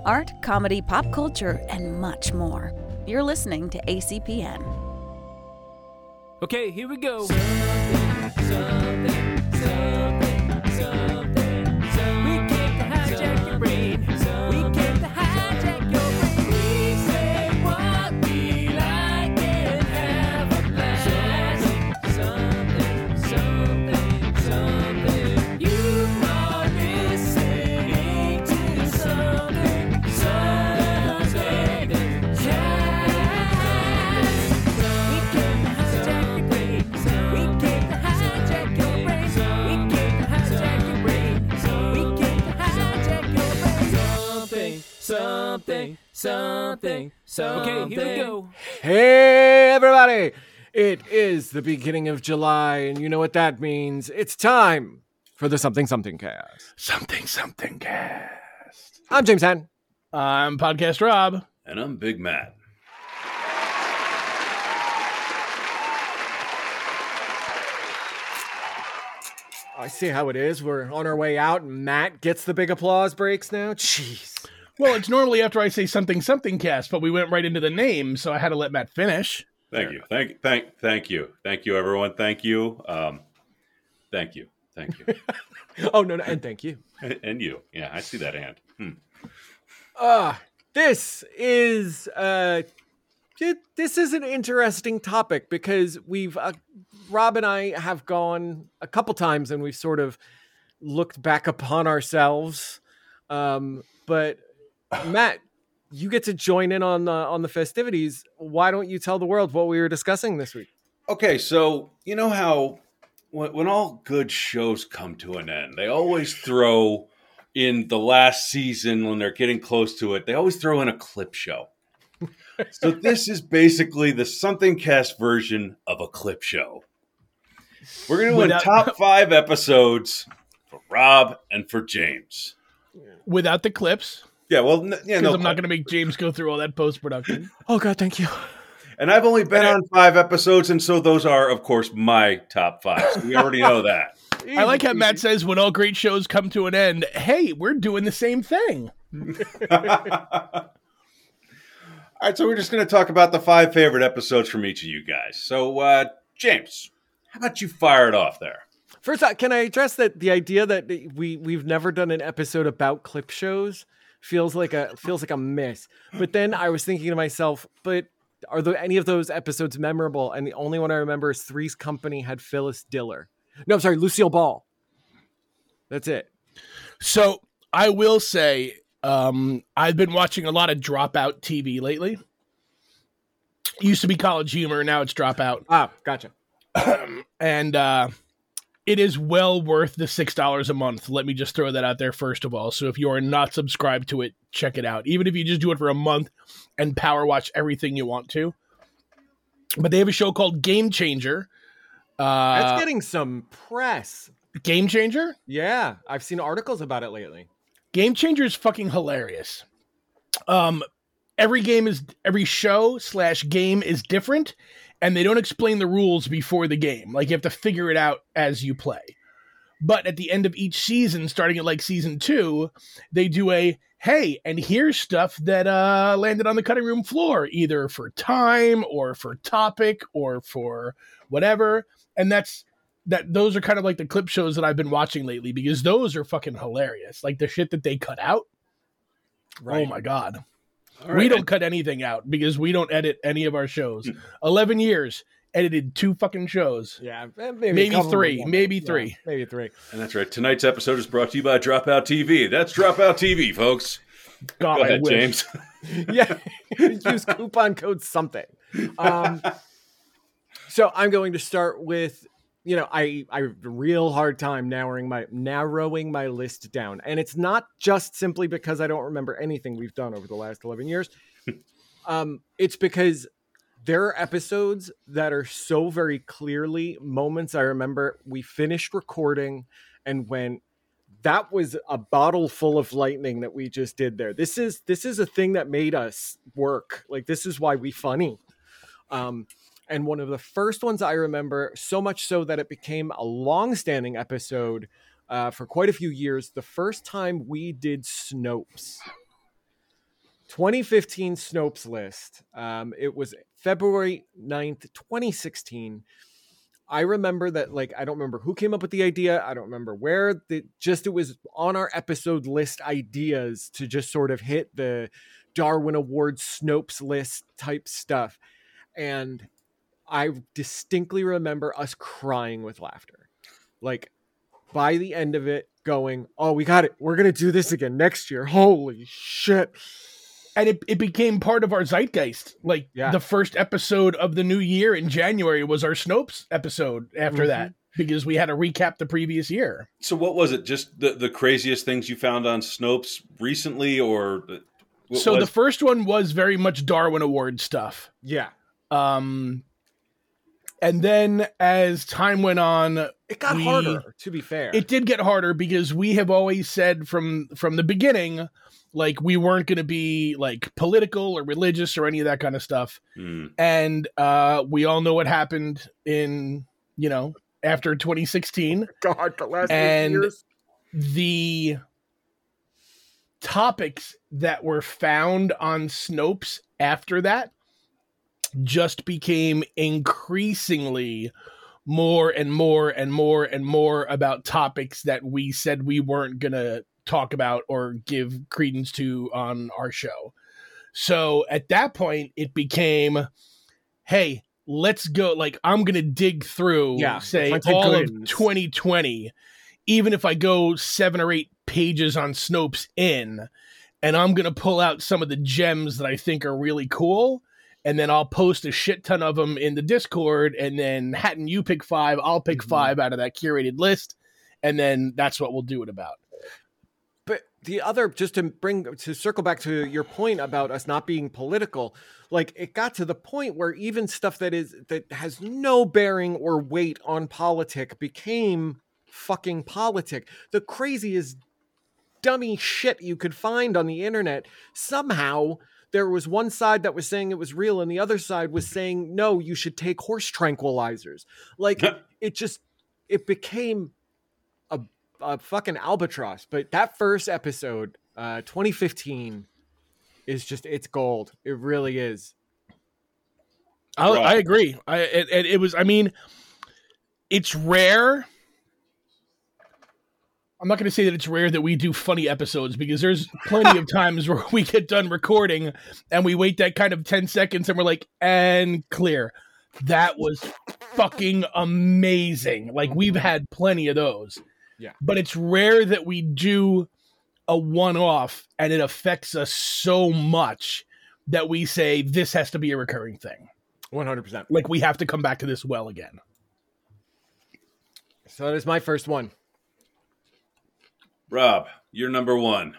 art, comedy, pop culture, and much more. You're listening to ACPN. Okay, here we go. Something. Okay, here we go. Hey, everybody. It is the beginning of July, and you know what that means. It's time for the Something Cast. Something Cast. I'm James Hatton. I'm Podcast Rob. And I'm Big Matt. I see how it is. We're on our way out, and Matt gets the big applause breaks now. Jeez. Well, it's normally after I say Something Cast, but we went right into the name, so I had to let Matt finish. Thank you. Thank you, everyone. Thank you. Thank you. Oh, no, and thank you. And you. Yeah, I see that hand. This is an interesting topic because we've Rob and I have gone a couple times and we've sort of looked back upon ourselves. But Matt, you get to join in on the festivities. Why don't you tell the world what we were discussing this week? Okay, so you know how when all good shows come to an end, they always throw in the last season when they're getting close to it, they always throw in a clip show. So this is basically the Something Cast version of a clip show. We're going to do top 5 episodes for Rob and for James. Without the clips. Yeah, well, I'm not going to make James go through all that post-production. Oh, God, thank you. And I've only been on 5 episodes, and so those are, of course, my top 5. So we already know that. I like how Matt says, when all great shows come to an end, hey, we're doing the same thing. All right, so we're just going to talk about the 5 favorite episodes from each of you guys. So, James, how about you fire it off there? First, can I address that the idea that we've never done an episode about clip shows feels like a miss. But then I was thinking to myself, but are there any of those episodes memorable? And the only one I remember is Three's Company had Phyllis Diller. No, I'm sorry, Lucille Ball. That's it. So I will say, I've been watching a lot of Dropout TV lately. It used to be College Humor, now it's Dropout. Ah, gotcha. And it is well worth the $6 a month. Let me just throw that out there first of all. So if you are not subscribed to it, check it out. Even if you just do it for a month and power watch everything you want to. But they have a show called Game Changer. That's getting some press. Game Changer? Yeah, I've seen articles about it lately. Game Changer is fucking hilarious. Every show / game is different, and they don't explain the rules before the game. Like, you have to figure it out as you play. But at the end of each season, starting at like season 2, they do hey, and here's stuff that landed on the cutting room floor, either for time or for topic or for whatever. And those are kind of like the clip shows that I've been watching lately, because those are fucking hilarious. Like the shit that they cut out. Right. Oh my God. Right. We don't cut anything out because we don't edit any of our shows. 11 years, edited 2 fucking shows. Yeah. Maybe 3. Maybe 3. Yeah, maybe 3. And that's right. Tonight's episode is brought to you by Dropout TV. That's Dropout TV, folks. God, go ahead, James. Yeah. Use coupon code something. So I'm going to start with, I have a real hard time narrowing my list down. And it's not just simply because I don't remember anything we've done over the last 11 years. It's because there are episodes that are so very clearly moments I remember we finished recording and went, that was a bottle full of lightning that we just did there. This is a thing that made us work. Like, this is why we funny. And one of the first ones I remember, so much so that it became a long-standing episode for quite a few years, the first time we did Snopes. 2015 Snopes list. It was February 9th, 2016. I remember that, like, I don't remember who came up with the idea. I don't remember where. It was on our episode list ideas to just sort of hit the Darwin Awards Snopes list type stuff. And I distinctly remember us crying with laughter. Like, by the end of it, going, oh, we got it. We're going to do this again next year. Holy shit. And it became part of our zeitgeist. Like, the first episode of the new year in January was our Snopes episode after that, because we had to recap the previous year. So what was it? Just the craziest things you found on Snopes recently, or... The first one was very much Darwin Award stuff. Yeah. And then as time went on... It got harder, to be fair. It did get harder because we have always said from the beginning... Like, we weren't going to be, like, political or religious or any of that kind of stuff. And we all know what happened in, after 2016. God, the last 8 years. The topics that were found on Snopes after that just became increasingly more and more and more and more about topics that we said we weren't going to talk about or give credence to on our show. So at that point it became, hey, let's go. Like, I'm going to dig through, say, all of 2020, even if I go 7 or 8 pages on Snopes in, and I'm going to pull out some of the gems that I think are really cool. And then I'll post a shit ton of them in the Discord. And then Hatton, you pick 5, I'll pick 5 out of that curated list. And then that's what we'll do it about. But the other, just to circle back to your point about us not being political, like, it got to the point where even stuff that has no bearing or weight on politic became fucking politic. The craziest dummy shit you could find on the internet. Somehow there was one side that was saying it was real and the other side was saying, no, you should take horse tranquilizers. Like, it became a fucking albatross. But that first episode, 2015, is just, it's gold. It really is. I agree. It was, I mean, it's rare. I'm not going to say that it's rare that we do funny episodes, because there's plenty of times where we get done recording and we wait that kind of 10 seconds and we're like, and clear. That was fucking amazing. Like, we've had plenty of those. Yeah. But it's rare that we do a one-off and it affects us so much that we say this has to be a recurring thing. 100%. Like, we have to come back to this well again. So that is my first one. Rob, you're number 1.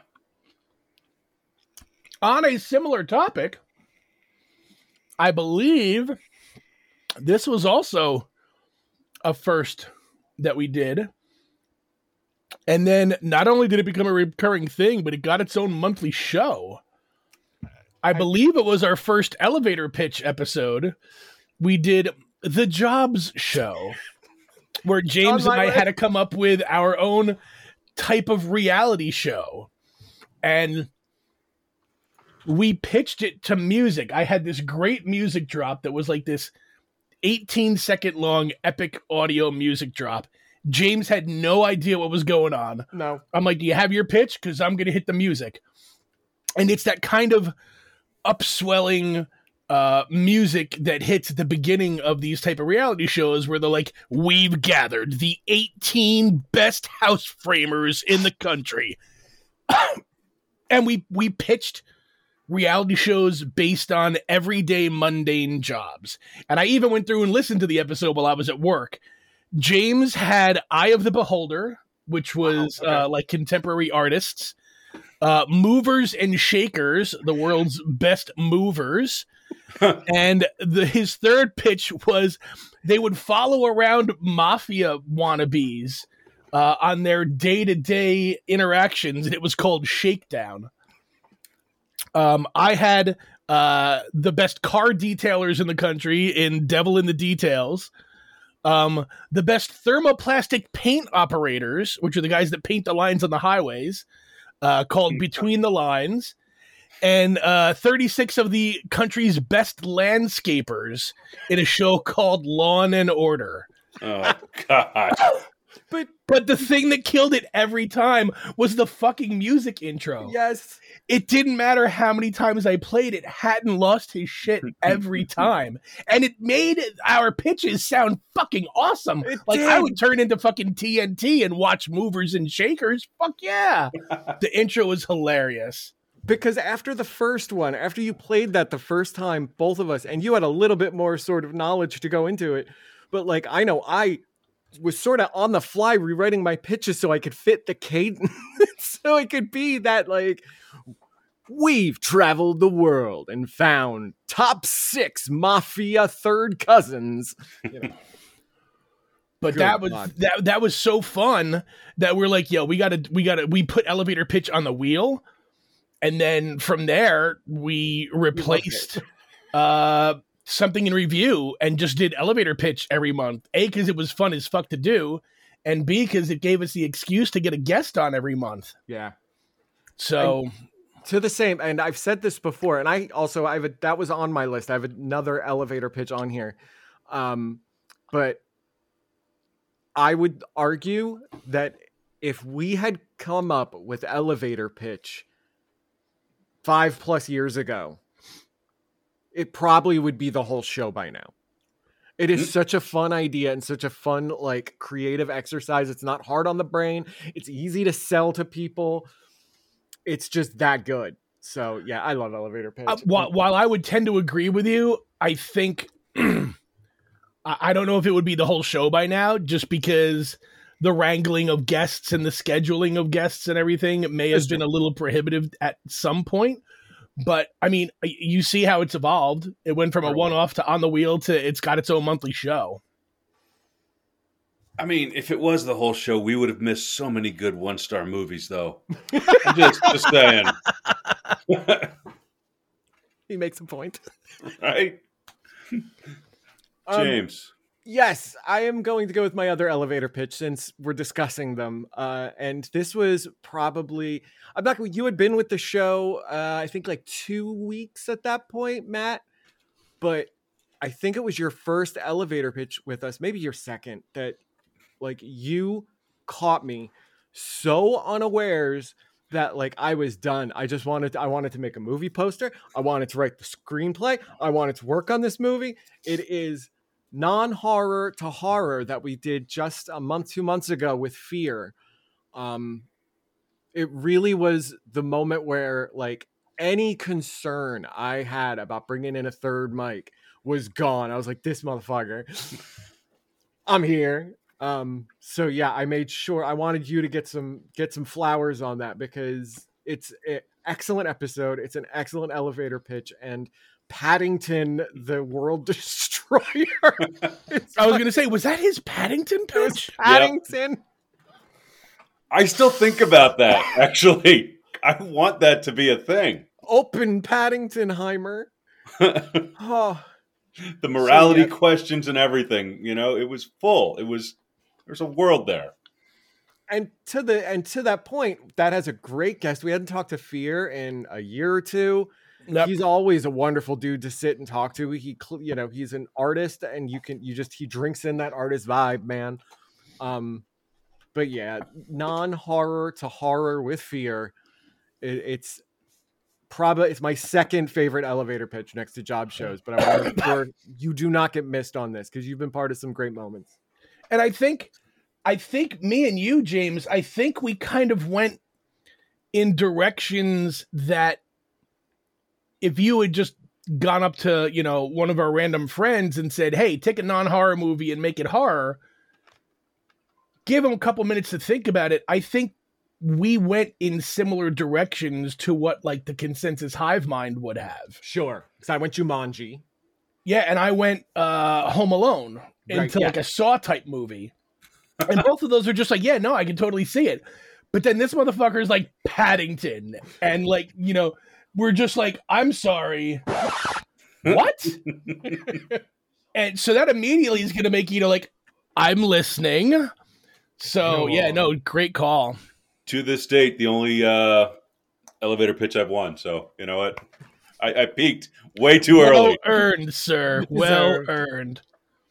On a similar topic, I believe this was also a first that we did. And then not only did it become a recurring thing, but it got its own monthly show. I believe it was our first elevator pitch episode. We did The Jobs Show, where James and I had to come up with our own type of reality show. And we pitched it to music. I had this great music drop that was like this 18-second long epic audio music drop. James had no idea what was going on. No. I'm like, do you have your pitch? Because I'm going to hit the music. And it's that kind of upswelling music that hits at the beginning of these type of reality shows where they're like, we've gathered the 18 best house framers in the country. And we pitched reality shows based on everyday mundane jobs. And I even went through and listened to the episode while I was at work. James had Eye of the Beholder, which was like contemporary artists. Movers and Shakers, the world's best movers. And his third pitch was they would follow around mafia wannabes on their day-to-day interactions, and it was called Shakedown. I had the best car detailers in the country in Devil in the Details. The best thermoplastic paint operators, which are the guys that paint the lines on the highways, called Between the Lines. and 36 of the country's best landscapers in a show called Law and Order. Oh, God. But the thing that killed it every time was the fucking music intro. Yes. It didn't matter how many times I played it, Hatton lost his shit every time. And it made our pitches sound fucking awesome. I would turn into fucking TNT and watch movers and shakers. Fuck yeah. The intro was hilarious. Because after the first one, after you played that the first time, both of us, and you had a little bit more sort of knowledge to go into it, but like, I know I was sort of on the fly rewriting my pitches so I could fit the cadence, so it could be that like, we've traveled the world and found top 6 mafia third cousins. You know. But Good that was so fun that we're like, yo, we put elevator pitch on the wheel. And then from there, we replaced something in review and just did elevator pitch every month. A, because it was fun as fuck to do. And B, because it gave us the excuse to get a guest on every month. Yeah. So... to the same, and I've said this before, and that was on my list. I have another elevator pitch on here. But I would argue that if we had come up with elevator pitch 5+ years ago, it probably would be the whole show by now. It is such a fun idea and such a fun, like, creative exercise. It's not hard on the brain. It's easy to sell to people. It's just that good. So, yeah, I love elevator pitch. While I would tend to agree with you, I think I don't know if it would be the whole show by now, just because the wrangling of guests and the scheduling of guests and everything may have been a little prohibitive at some point. But, I mean, you see how it's evolved. It went from a one-off to On the Wheel to it's got its own monthly show. I mean, if it was the whole show, we would have missed so many good 1-star movies, though. I'm just saying. He makes a point. Right? James. Yes, I am going to go with my other elevator pitch since we're discussing them. And this was probably... you had been with the show, I think like 2 weeks at that point, Matt. But I think it was your first elevator pitch with us, maybe your second, that... like, you caught me so unawares that, like, I was done. I wanted to make a movie poster. I wanted to write the screenplay. I wanted to work on this movie. It is non-horror to horror that we did just a month, 2 months ago with Fear. It really was the moment where, like, any concern I had about bringing in a third mic was gone. I was like, this motherfucker, I'm here. So yeah, I made sure I wanted you to get some flowers on that because it's an excellent episode. It's an excellent elevator pitch, and Paddington, the world destroyer. I was going to say, was that his Paddington pitch? Paddington. Yep. I still think about that, actually. I want that to be a thing. Open Paddingtonheimer. Oh. The morality questions and everything, it was full. There's a world there. And to that point, that has a great guest. We hadn't talked to Fear in a year or two. Yep. He's always a wonderful dude to sit and talk to. He's an artist, and he drinks in that artist vibe, man. But yeah, non-horror to horror with Fear. It's my second favorite elevator pitch next to job shows, but I want to make sure you do not get missed on this because you've been part of some great moments. And I think me and you, James, I think we kind of went in directions that if you had just gone up to, one of our random friends and said, hey, take a non-horror movie and make it horror, give them a couple minutes to think about it, I think we went in similar directions to what, like, the consensus hive mind would have. Sure. Because I went Jumanji. Yeah, and I went Home Alone into like a Saw type movie. And both of those are just like, yeah, no, I can totally see it. But then this motherfucker is like Paddington. And like, we're just like, I'm sorry. What? And so that immediately is going to make you like, I'm listening. So, great call. To this date, the only elevator pitch I've won. So you know what? I peaked way too Well early. earned, sir. Well earned.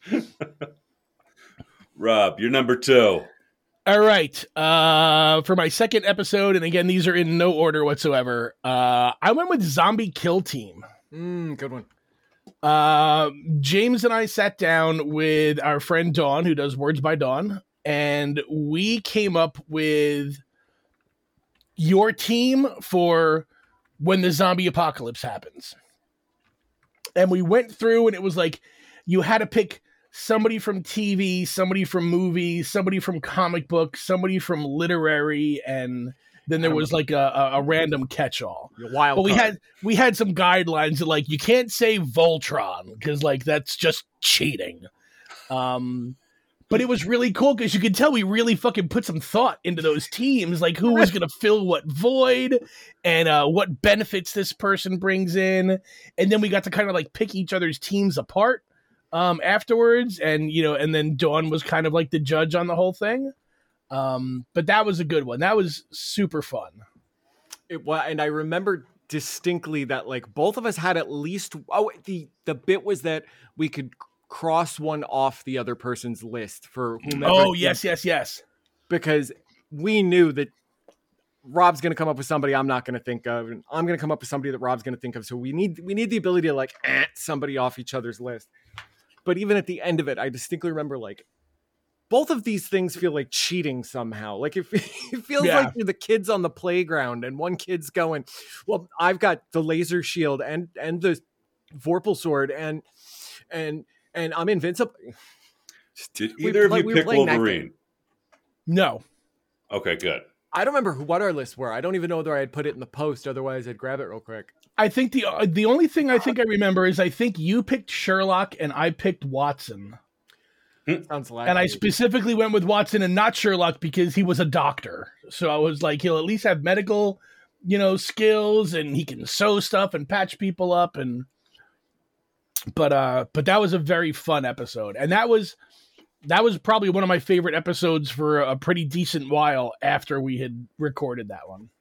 Rob, you're number 2. All right. For my second episode, and again, these are in no order whatsoever. I went with Zombie Kill Team. Good one. James and I sat down with our friend Dawn, who does Words by Dawn, and we came up with your team for when the zombie apocalypse happens. And we went through, and it was like you had to pick somebody from TV, somebody from movies, somebody from comic books, somebody from literary, and then there was like a random catch-all. Wild but card. we had some guidelines that like you can't say Voltron because like that's just cheating. But it was really cool because you could tell we really fucking put some thought into those teams, like who was going to fill what void and what benefits this person brings in. And then we got to kind of like pick each other's teams apart afterwards. And, you know, and then Dawn was kind of like the judge on the whole thing. But that was a good one. That was super fun. It was, and I remember distinctly that like both of us had at least the bit was that we could cross one off the other person's list for whomever. Oh, yes. Because we knew that Rob's going to come up with somebody I'm not going to think of, and I'm going to come up with somebody that Rob's going to think of. So we need the ability to like somebody off each other's list. But even at the end of it, I distinctly remember like both of these things feel like cheating somehow. Like it feels like you're the kids on the playground and one kid's going, well, I've got the laser shield and the Vorpal sword and I'm invincible. Did either of you pick Wolverine? No. Okay, good. I don't remember what our lists were. I don't even know whether I had put it in the post. Otherwise, I'd grab it real quick. I think the only thing I think I remember is I think you picked Sherlock and I picked Watson. Sounds like. And I specifically went with Watson and not Sherlock because he was a doctor. So I was like, he'll at least have medical, you know, skills and he can sew stuff and patch people up and. But that was a very fun episode, and that was probably one of my favorite episodes for a pretty decent while after we had recorded that one.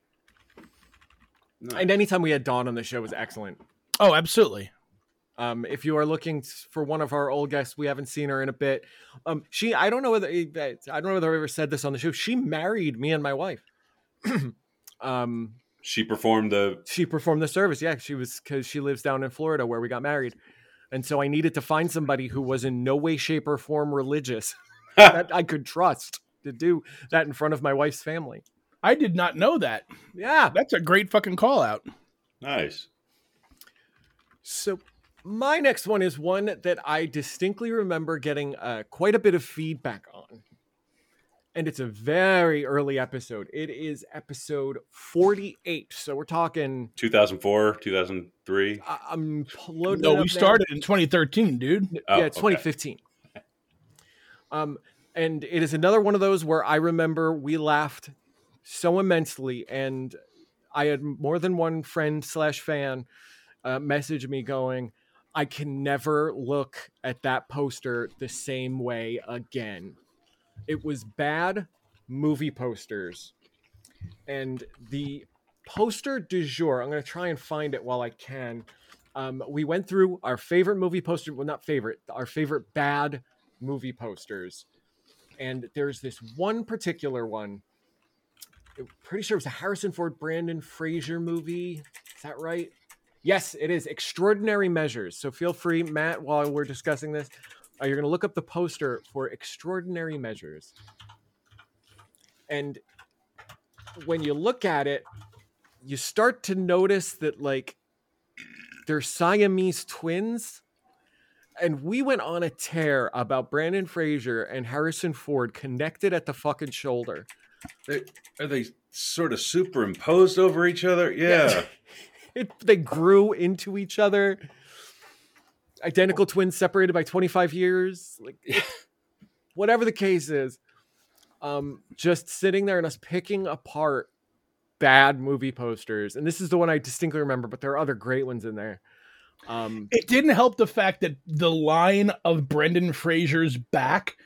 And anytime we had Dawn on the show was excellent. Oh, absolutely. If you are looking for one of our old guests, we haven't seen her in a bit. I don't know whether I ever said this on the show. She married me and my wife. She performed the service. Yeah, because she lives down in Florida where we got married. And so I needed to find somebody who was in no way, shape, or form religious that I could trust to do that in front of my wife's family. I did not know that. Yeah. That's a great fucking call out. Nice. So my next one is one that I distinctly remember getting quite a bit of feedback on. And it's a very early episode. It is episode 48. So we're talking 2004, 2003. I'm loading. No, we started in 2013, dude. Yeah, it's 2015. And it is another one of those where I remember we laughed so immensely, and I had more than one friend / fan message me going, I can never look at that poster the same way again. It was bad movie posters. And the poster du jour, I'm going to try and find it while I can. We went through our favorite movie poster. Well, not favorite. Our favorite bad movie posters. And there's this one particular one. I'm pretty sure it was a Harrison Ford, Brandon Fraser movie. Is that right? Yes, it is. Extraordinary Measures. So feel free, Matt, while we're discussing this, you're going to look up the poster for Extraordinary Measures. And when you look at it, you start to notice that, like, they're Siamese twins. And we went on a tear about Brandon Fraser and Harrison Ford connected at the fucking shoulder. Are they sort of superimposed over each other? Yeah. They grew into each other. Identical twins separated by 25 years. Like, whatever the case is, just sitting there and us picking apart bad movie posters. And this is the one I distinctly remember, but there are other great ones in there. It didn't help the fact that the line of Brendan Fraser's back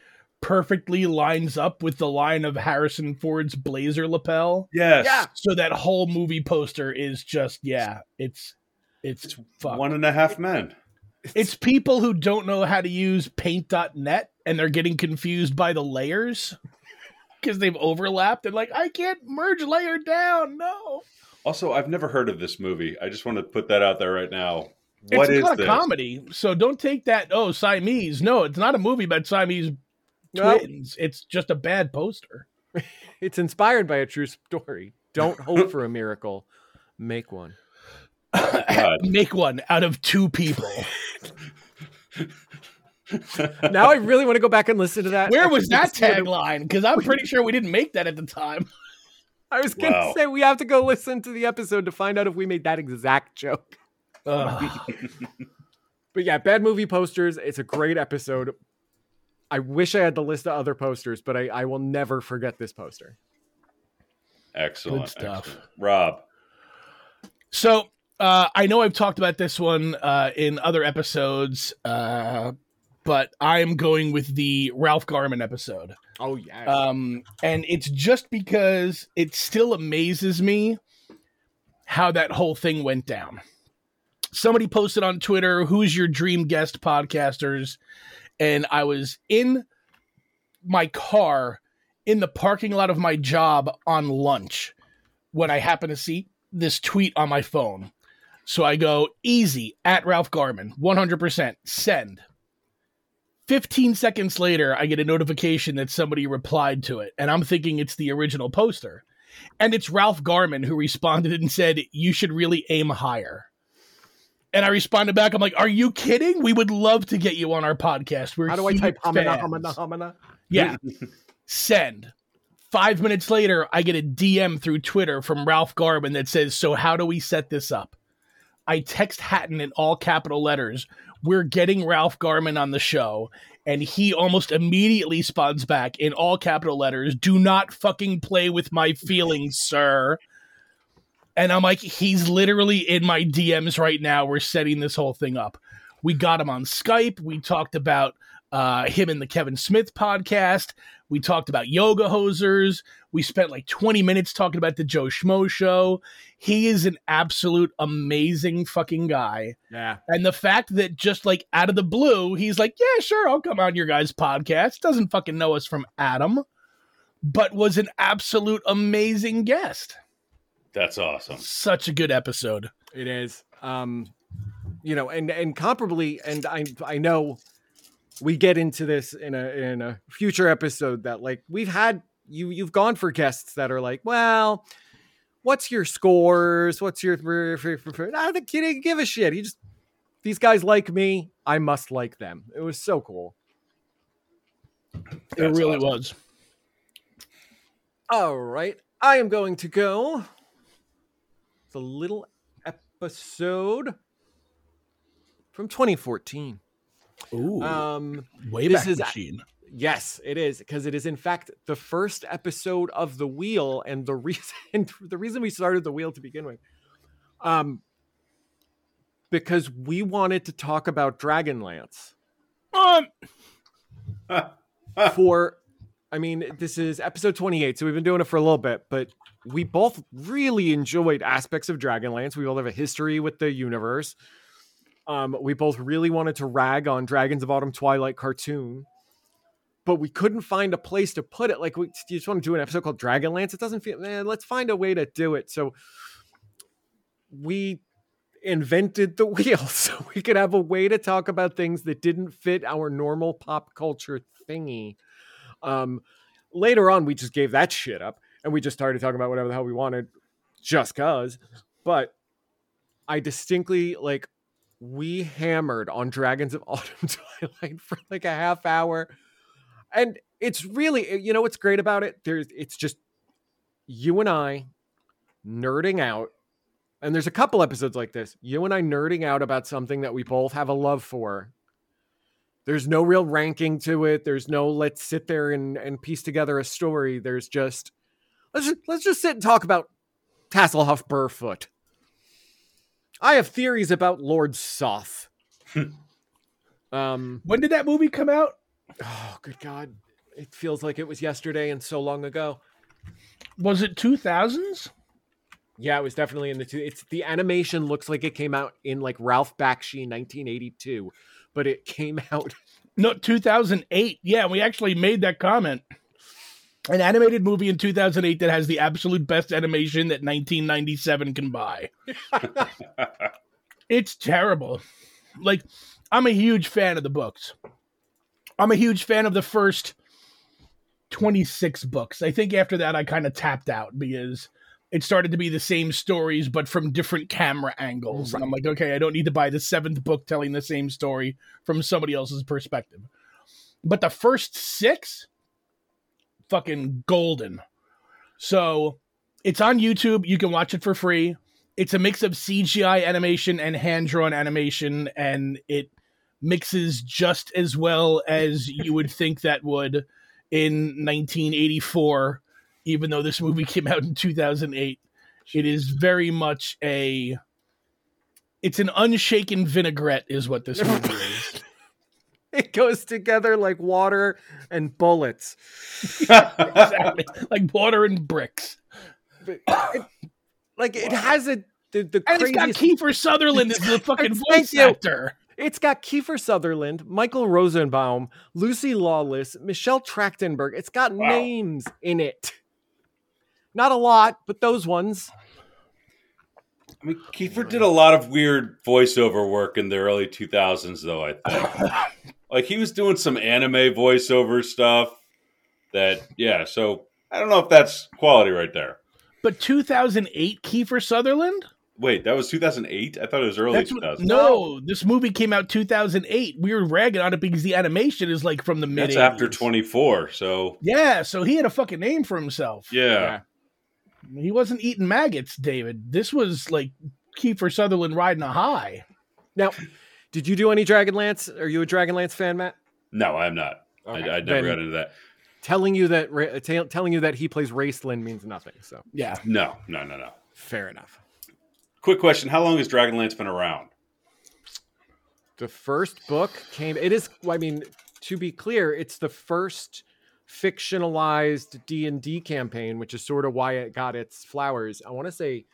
perfectly lines up with the line of Harrison Ford's blazer lapel. Yes. Yeah. So that whole movie poster is just, it's fucked. 1.5 Men. It's people who don't know how to use paint.net and they're getting confused by the layers because they've overlapped and like, I can't merge layer down. No. Also, I've never heard of this movie. I just want to put that out there right now. What is It's not this? a comedy, so don't take that, Siamese. No, it's not a movie about Siamese Well, twins. It's just a bad poster. it's inspired by a true story. Don't hope for a miracle. Make one. God. Make one out of two people. Now I really want to go back and listen to that. Where was that episode. tagline? Because I'm pretty sure we didn't make that at the time. I was going to Wow. say we have to go listen to the episode to find out if we made that exact joke. Ugh. But yeah, bad movie posters. It's a great episode. I wish I had the list of other posters, but I will never forget this poster. Excellent. Good stuff. Excellent. Rob. So I know I've talked about this one in other episodes, but I'm going with the Ralph Garman episode. Oh, yeah. And it's just because it still amazes me how that whole thing went down. Somebody posted on Twitter, who's your dream guest podcasters? And I was in my car in the parking lot of my job on lunch when I happened to see this tweet on my phone. So I go, easy, at Ralph Garman, 100%, send. 15 seconds later, I get a notification that somebody replied to it, and I'm thinking it's the original poster. And it's Ralph Garman who responded and said, you should really aim higher. And I responded back, I'm like, are you kidding? We would love to get you on our podcast. We're How do I huge type fans. hamana? Yeah. Send. 5 minutes later, I get a DM through Twitter from Ralph Garman that says, so how do we set this up? I text Hatton in all capital letters, we're getting Ralph Garman on the show. And he almost immediately responds back in all capital letters, do not fucking play with my feelings, sir. And I'm like, he's literally in my DMs right now. We're setting this whole thing up. We got him on Skype. We talked about him in the Kevin Smith podcast. We talked about Yoga Hosers. We spent like 20 minutes talking about the Joe Schmo show. He is an absolute amazing fucking guy. Yeah. And the fact that just like out of the blue, he's like, yeah, sure, I'll come on your guys' podcast. Doesn't fucking know us from Adam, but was an absolute amazing guest. That's awesome. Such a good episode. It is. You know, and comparably, and I know we get into this in a future episode that like we've had you've gone for guests that are like, well, what's your scores? What's your I don't give a shit. These guys like me. I must like them. It was so cool. It That's really awesome. was. All right. I am going to go. It's a little episode from 2014. Ooh. This Wayback is Machine. Yes, it is, because it is in fact the first episode of The Wheel, and the reason we started The Wheel to begin with, because we wanted to talk about Dragonlance this is episode 28, so we've been doing it for a little bit, but we both really enjoyed aspects of Dragonlance. We all have a history with the universe. We both really wanted to rag on Dragons of Autumn Twilight cartoon, but we couldn't find a place to put it. Like, you just want to do an episode called Dragonlance. It doesn't feel, let's find a way to do it. So we invented The Wheel so we could have a way to talk about things that didn't fit our normal pop culture thingy. Later on, we just gave that shit up and we just started talking about whatever the hell we wanted just cause. But I distinctly, like, we hammered on Dragons of Autumn Twilight for like a half hour. And it's really, you know what's great about it? It's just you and I nerding out. And there's a couple episodes like this. You and I nerding out about something that we both have a love for. There's no real ranking to it. There's no let's sit there and piece together a story. There's just let's just sit and talk about Tasselhoff Burrfoot. I have theories about Lord Soth. When did that movie come out? Oh, good God. It feels like it was yesterday and so long ago. Was it 2000s? Yeah, it was definitely in the animation looks like it came out in like Ralph Bakshi 1982, but it came out. No, 2008. Yeah, we actually made that comment. An animated movie in 2008 that has the absolute best animation that 1997 can buy. It's terrible. Like, I'm a huge fan of the books. I'm a huge fan of the first 26 books. I think after that, I kind of tapped out because it started to be the same stories, but from different camera angles. Right. And I'm like, okay, I don't need to buy the 7th book telling the same story from somebody else's perspective. But the first 6, fucking golden. So it's on YouTube. You can watch it for free. It's a mix of CGI animation and hand-drawn animation, and it mixes just as well as you would think that would in 1984, even though this movie came out in 2008. It is very much it's an unshaken vinaigrette is what this movie is. It goes together like water and bullets. Exactly. Like water and bricks. It has the and craziest... it's got Kiefer Sutherland as the fucking voice actor. It's got Kiefer Sutherland, Michael Rosenbaum, Lucy Lawless, Michelle Trachtenberg. It's got names in it. Not a lot, but those ones. I mean, Kiefer did a lot of weird voiceover work in the early 2000s, though, I think. Like, he was doing some anime voiceover stuff so I don't know if that's quality right there. But 2008 Kiefer Sutherland? Wait, that was 2008? I thought it was early 2000s. No, this movie came out 2008. We were ragging on it because the animation is like from the mid-80s. That's after 24, so... Yeah, so he had a fucking name for himself. Yeah. He wasn't eating maggots, David. This was like Kiefer Sutherland riding a high. Now, did you do any Dragonlance? Are you a Dragonlance fan, Matt? No, I'm not. Okay. I never got into that. Telling you that he plays Raistlin means nothing. So yeah, no. Fair enough. Quick question: how long has Dragonlance been around? The first book came. It is. I mean, to be clear, it's the first fictionalized D&D campaign, which is sort of why it got its flowers. I want to say,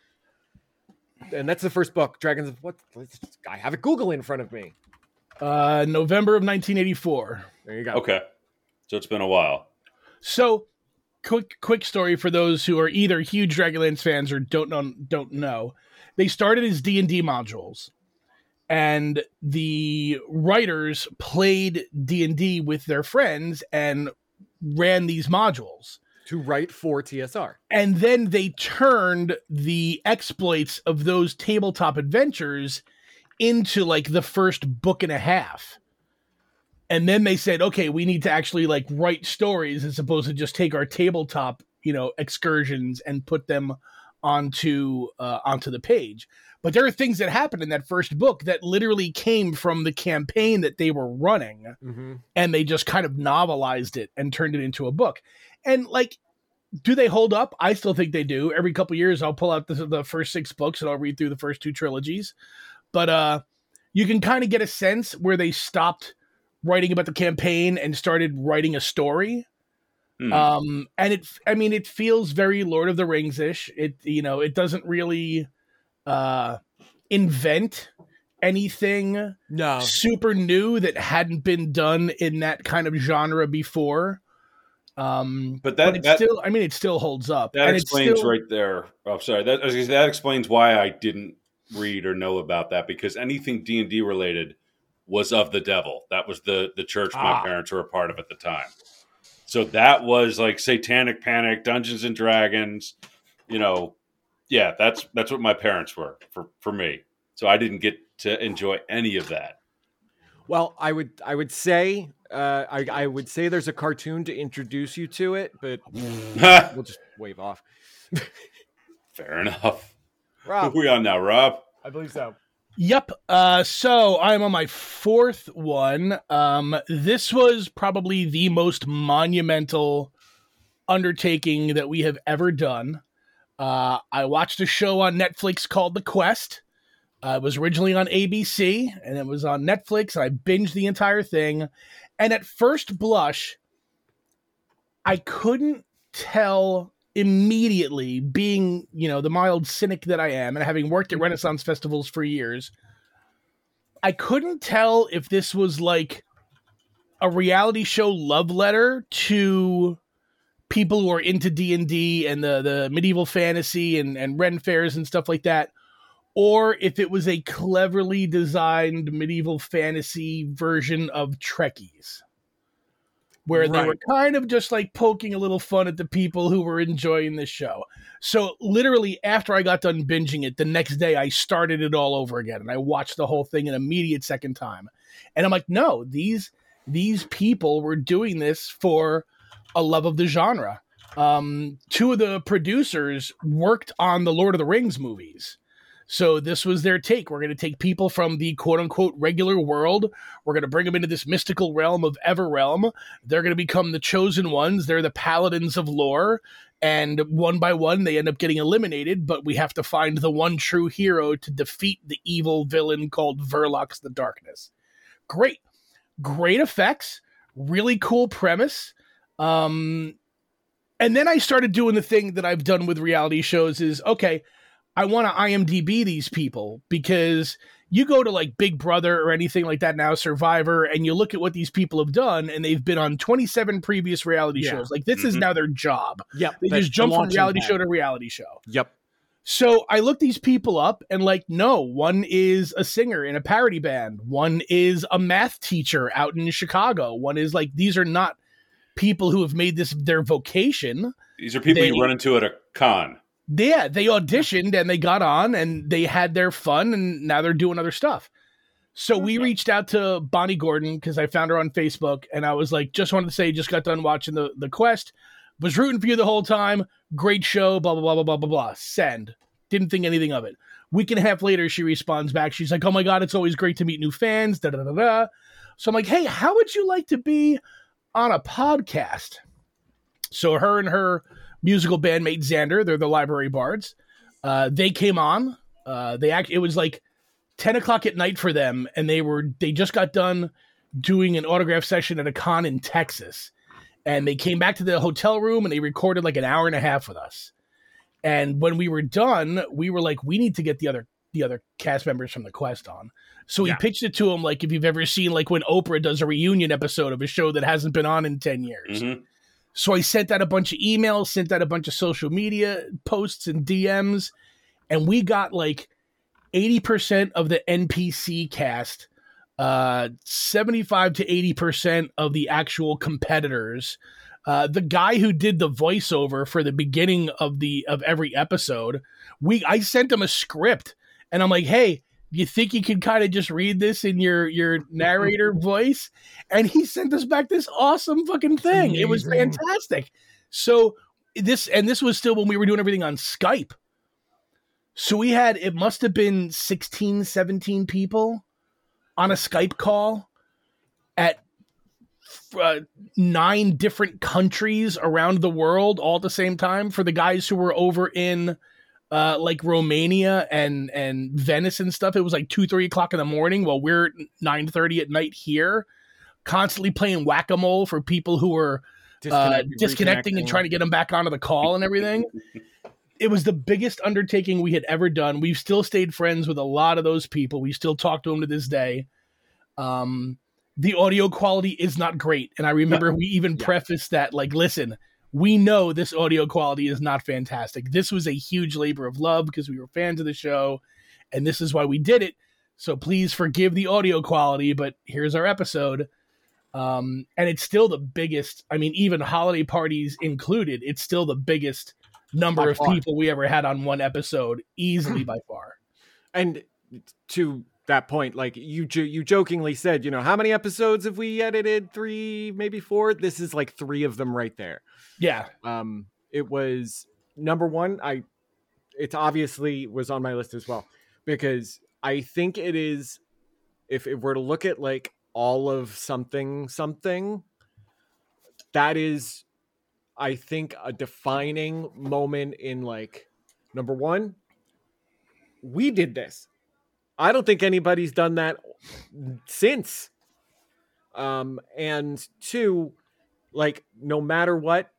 and that's the first book. Dragons. I have a Google in front of me. November of 1984. There you go. Okay, so it's been a while. So, quick story for those who are either huge Dragonlance fans or don't know. They started as D&D modules, and the writers played D&D with their friends and ran these modules to write for TSR. And then they turned the exploits of those tabletop adventures into like the first book and a half. And then they said, okay, we need to actually like write stories as opposed to just take our tabletop, excursions and put them onto the page. But there are things that happened in that first book that literally came from the campaign that they were running, and they just kind of novelized it and turned it into a book. And like, do they hold up? I still think they do. Every couple of years, I'll pull out the first 6 books and I'll read through the first 2 trilogies. But you can kind of get a sense where they stopped writing about the campaign and started writing a story. And it feels very Lord of the Rings-ish. It doesn't really invent anything super new that hadn't been done in that kind of genre before. But it still holds up. That explains right there. Oh, sorry. That explains why I didn't read or know about that, because anything D&D related was of the devil. That was the church my parents were a part of at the time. So that was like Satanic Panic, Dungeons and Dragons, that's what my parents were for me. So I didn't get to enjoy any of that. Well, I would say I would say there's a cartoon to introduce you to it, but we'll just wave off. Fair enough. Rob, who are we on now, Rob? I believe so. Yep. So I'm on my 4th one. This was probably the most monumental undertaking that we have ever done. I watched a show on Netflix called The Quest. It was originally on ABC, and it was on Netflix, and I binged the entire thing. And at first blush, I couldn't tell immediately, being, the mild cynic that I am and having worked at Renaissance festivals for years, I couldn't tell if this was like a reality show love letter to people who are into D&D and the medieval fantasy and Ren fairs and stuff like that, or if it was a cleverly designed medieval fantasy version of Trekkies, where they were kind of just like poking a little fun at the people who were enjoying this show. So literally after I got done binging it, the next day I started it all over again and I watched the whole thing an immediate second time. And I'm like, no, these people were doing this for a love of the genre. Two of the producers worked on the Lord of the Rings movies. So this was their take. We're going to take people from the quote-unquote regular world. We're going to bring them into this mystical realm of Everrealm. They're going to become the chosen ones. They're the paladins of lore. And one by one, they end up getting eliminated, but we have to find the one true hero to defeat the evil villain called Verlox the Darkness. Great effects. Really cool premise. And then I started doing the thing that I've done with reality shows is, okay, I want to IMDb these people, because you go to like Big Brother or anything like that now, Survivor, and you look at what these people have done, and they've been on 27 previous reality shows. Like this is now their job. Yep. They just jump from reality show to reality show. Yep. So I looked these people up and like, no, one is a singer in a parody band. One is a math teacher out in Chicago. One is like, these are not people who have made this their vocation. These are people you run into at a con. Yeah, they auditioned and they got on and they had their fun and now they're doing other stuff. So we reached out to Bonnie Gordon because I found her on Facebook and I was like, just wanted to say, just got done watching the Quest, was rooting for you the whole time. Great show, blah, blah, blah, blah, blah, blah, blah. Send. Didn't think anything of it. Week and a half later, she responds back. She's like, oh my God, it's always great to meet new fans. Da, da, da, da. So I'm like, hey, how would you like to be on a podcast? So her and her musical bandmate Xander, they're the Library Bards. They came on. It was like 10 o'clock at night for them, and they just got done doing an autograph session at a con in Texas. And they came back to the hotel room and they recorded like an hour and a half with us. And when we were done, we were like, we need to get the other cast members from the Quest on. So we pitched it to them like if you've ever seen like when Oprah does a reunion episode of a show that hasn't been on in 10 years. Mm-hmm. So I sent out a bunch of emails, sent out a bunch of social media posts and DMs, and we got like 80% of the NPC cast, 75 to 80% of the actual competitors. The guy who did the voiceover for the beginning of every episode, I sent him a script, and I'm like, hey, you think you can kind of just read this in your narrator voice? And he sent us back this awesome fucking thing. It was fantastic. So this was still when we were doing everything on Skype. So we had, it must have been 16, 17 people on a Skype call at 9 different countries around the world all at the same time. For the guys who were over in like Romania and Venice and stuff, it was like 2-3 o'clock in the morning while we're 9:30 at night here, constantly playing whack-a-mole for people who were disconnecting and trying to get them back onto the call and everything. It was the biggest undertaking we had ever done. We've still stayed friends with a lot of those people. We still talk to them to this day. The audio quality is not great. And I remember we even prefaced that, like, listen, we know this audio quality is not fantastic. This was a huge labor of love because we were fans of the show, and this is why we did it. So please forgive the audio quality, but here's our episode. And it's still the biggest, I mean, even holiday parties included, it's still the biggest number of people we ever had on one episode, easily by far. And to that point, like you jokingly said, how many episodes have we edited? 3, maybe 4. This is like 3 of them right there. Yeah. It was number 1. It obviously was on my list as well, because I think it is, if we're to look at like all of something, that is, I think, a defining moment in like, number 1, we did this. I don't think anybody's done that since. And 2, like, no matter what,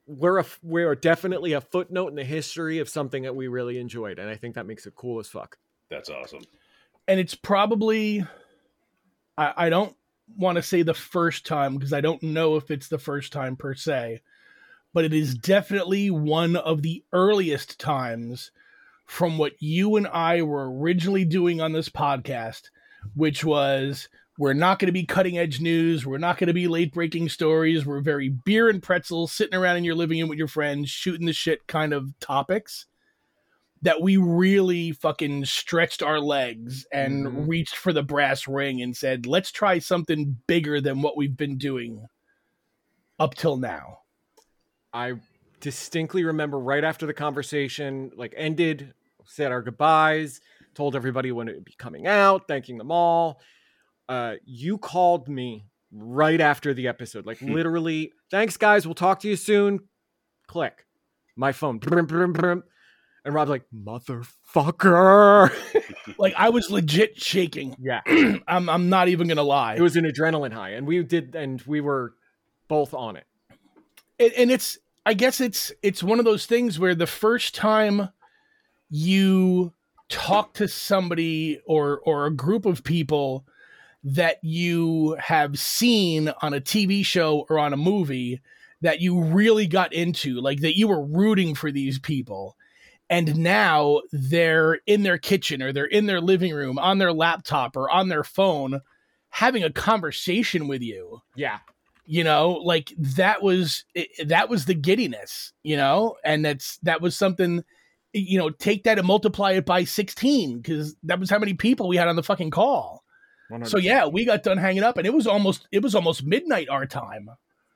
we're definitely a footnote in the history of something that we really enjoyed, and I think that makes it cool as fuck. That's awesome. And it's probably, I don't want to say the first time, because I don't know if it's the first time per se, but it is definitely one of the earliest times from what you and I were originally doing on this podcast, which was, we're not going to be cutting edge news. We're not going to be late breaking stories. We're very beer and pretzels, sitting around in your living room with your friends, shooting the shit kind of topics, that we really fucking stretched our legs and reached for the brass ring and said, let's try something bigger than what we've been doing up till now. I distinctly remember right after the conversation ended, said our goodbyes, told everybody when it would be coming out, thanking them all. You called me right after the episode, literally, thanks guys, we'll talk to you soon. Click. My phone. And Rob's like, motherfucker. I was legit shaking. Yeah. I'm not even going to lie. It was an adrenaline high, and we were both on it. And I guess it's one of those things where the first time you talk to somebody or a group of people that you have seen on a TV show or on a movie that you really got into, that you were rooting for these people, and now they're in their kitchen or they're in their living room on their laptop or on their phone having a conversation with you. Yeah. That was the giddiness, and that was something, take that and multiply it by 16, because that was how many people we had on the fucking call. 100%. So yeah, we got done hanging up and it was almost midnight our time,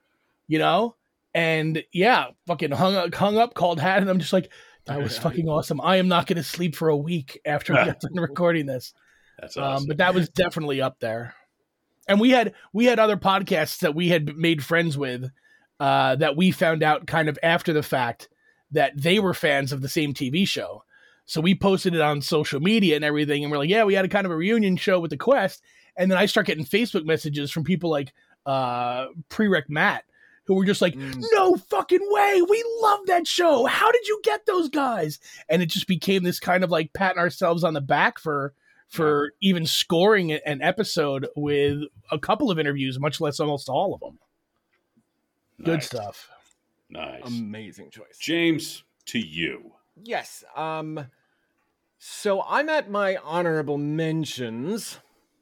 and yeah, fucking hung up, called Hat, and I'm just like, that was fucking awesome. I am not going to sleep for a week after we got done recording this. That's awesome. But that was definitely up there. And we had other podcasts that we had made friends with that we found out kind of after the fact that they were fans of the same TV show. So we posted it on social media and everything. And we're like, yeah, we had a kind of a reunion show with the Quest. And then I start getting Facebook messages from people like Prereq Matt, who were just like, no fucking way. We love that show. How did you get those guys? And it just became this kind of patting ourselves on the back for even scoring an episode with a couple of interviews, much less almost all of them. Nice. Good stuff. Nice. Amazing choice. James, to you. Yes. So I'm at my honorable mentions.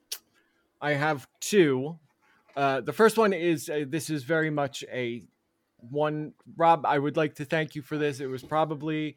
I have two. The first one is, this is very much a one. Rob, I would like to thank you for this. It was probably,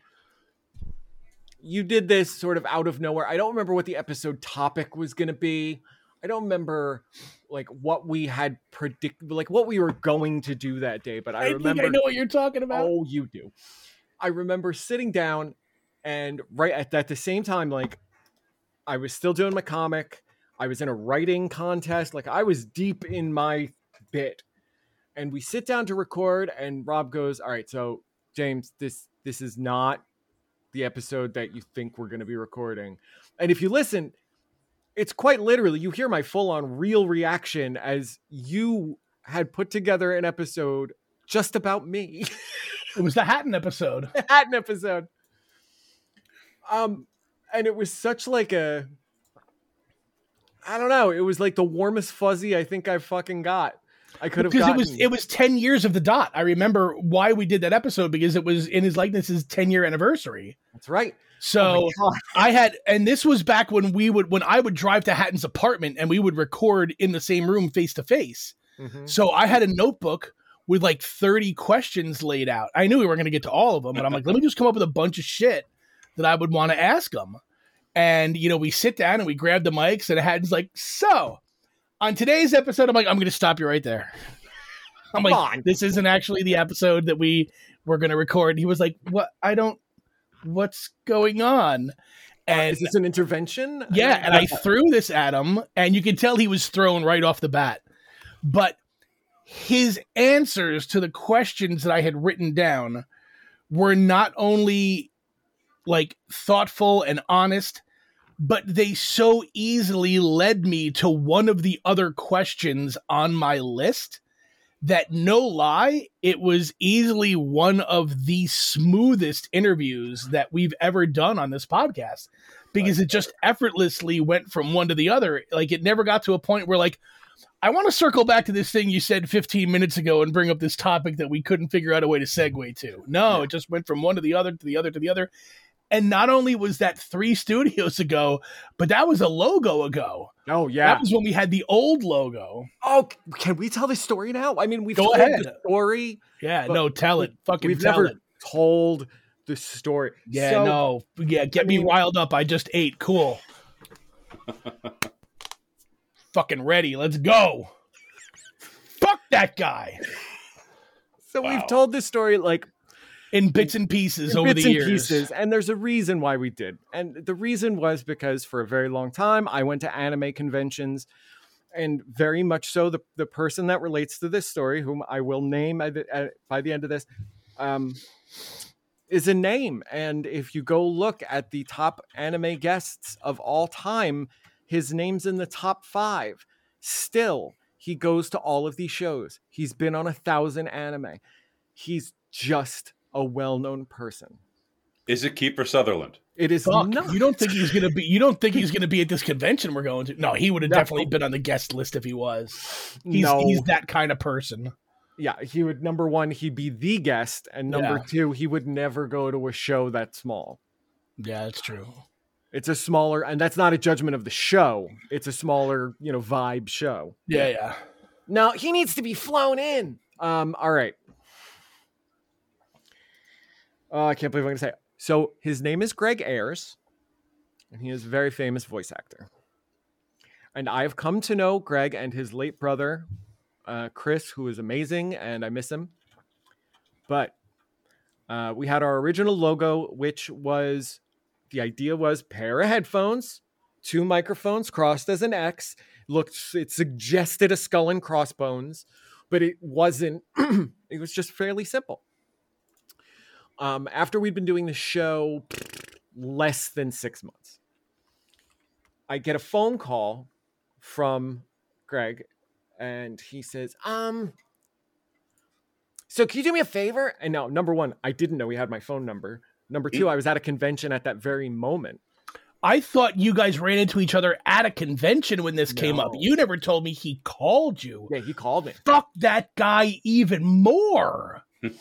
you did this sort of out of nowhere. I don't remember what the episode topic was going to be. I don't remember what we had predicted, what we were going to do that day, but I remember. Think I know what you're talking about. Oh, you do. I remember sitting down and right at the same time, I was still doing my comic. I was in a writing contest. I was deep in my bit, and we sit down to record, and Rob goes, all right, so James, this is not the episode that you think we're going to be recording. And if you listen, it's quite literally, you hear my full on real reaction as you had put together an episode just about me. It was the Hatton episode. The Hatton episode. And it was such I don't know. It was the warmest fuzzy I think I fucking got. I could have gotten. Because it was 10 years of the dot. I remember why we did that episode, because it was in his likeness's 10-year anniversary. That's right. So I had, and this was back when I would drive to Hatton's apartment and we would record in the same room face to face. So I had a notebook with 30 questions laid out. I knew we weren't going to get to all of them, but I'm like, let me just come up with a bunch of shit that I would want to ask them. And, we sit down and we grab the mics, and Hatton's like, so on today's episode, I'm like, I'm going to stop you right there. I'm like, this isn't actually the episode that we were going to record. He was like, what? What's going on? And is this an intervention? Yeah. And I threw this at him, and you could tell he was thrown right off the bat, but his answers to the questions that I had written down were not only thoughtful and honest, but they so easily led me to one of the other questions on my list that, no lie, it was easily one of the smoothest interviews that we've ever done on this podcast, because it just effortlessly went from one to the other. Like, it never got to a point where, like, I want to circle back to this thing you said 15 minutes ago and bring up this topic that we couldn't figure out a way to segue to. No, It just went from one to the other, to the other, to the other. And not only was that 3 studios ago, but that was a logo ago. Oh, yeah. That was when we had the old logo. Oh, can we tell the story now? I mean, we've Go told ahead. the story. Yeah, no, tell it. Fucking We've tell never it. told the story. Yeah, So, no. Yeah, get me riled up. I just ate. Cool. Fucking ready. Let's go. Fuck that guy. So we've told this story like in bits and pieces in over bits the and years. pieces, and there's a reason why we did. And the reason was because for a very long time I went to anime conventions, and very much so the person that relates to this story, whom I will name by the end of this, is a name. And if you go look at the top anime guests of all time, his name's in the top 5. Still, he goes to all of these shows. He's been on 1,000 anime. He's just a well-known person. Is it Kiefer Sutherland? It is Fuck, not. you don't think he's gonna be? You don't think he's gonna be at this convention we're going to? No, he would have definitely been on the guest list if he was. He's that kind of person. Yeah, he would. Number one, he'd be the guest, and number two, he would never go to a show that small. Yeah, that's true. It's a smaller, and that's not a judgment of the show. It's a smaller, vibe show. Yeah. No, he needs to be flown in. All right. I can't believe I'm going to say it. So his name is Greg Ayers, and he is a very famous voice actor. And I've come to know Greg and his late brother, Chris, who is amazing, and I miss him. But we had our original logo, which was, the idea was pair of headphones, 2 microphones crossed as an X. It suggested a skull and crossbones, but it wasn't. It was just fairly simple. After we'd been doing the show less than 6 months, I get a phone call from Greg, and he says, so can you do me a favor? And now, number one, I didn't know he had my phone number. Number two, I was at a convention at that very moment. I thought you guys ran into each other at a convention when this came up. You never told me he called you. Yeah, he called me. Fuck that guy even more.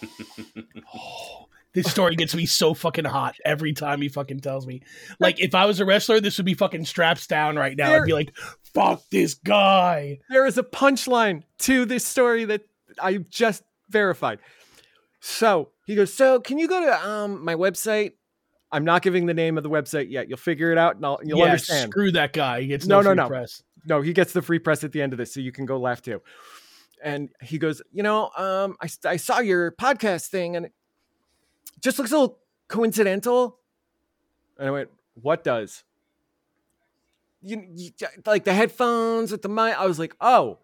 This story gets me so fucking hot every time he fucking tells me. Like, if I was a wrestler, this would be fucking straps down right now. I'd be like, fuck this guy. There is a punchline to this story that I just verified. So he goes, so can you go to my website? I'm not giving the name of the website yet. You'll figure it out, and you'll understand. Screw that guy. He gets no free press. No, he gets the free press at the end of this, so you can go laugh too. And he goes, I saw your podcast thing, and it just looks a little coincidental. And I went, what does? You like the headphones with the mic? I was like, oh,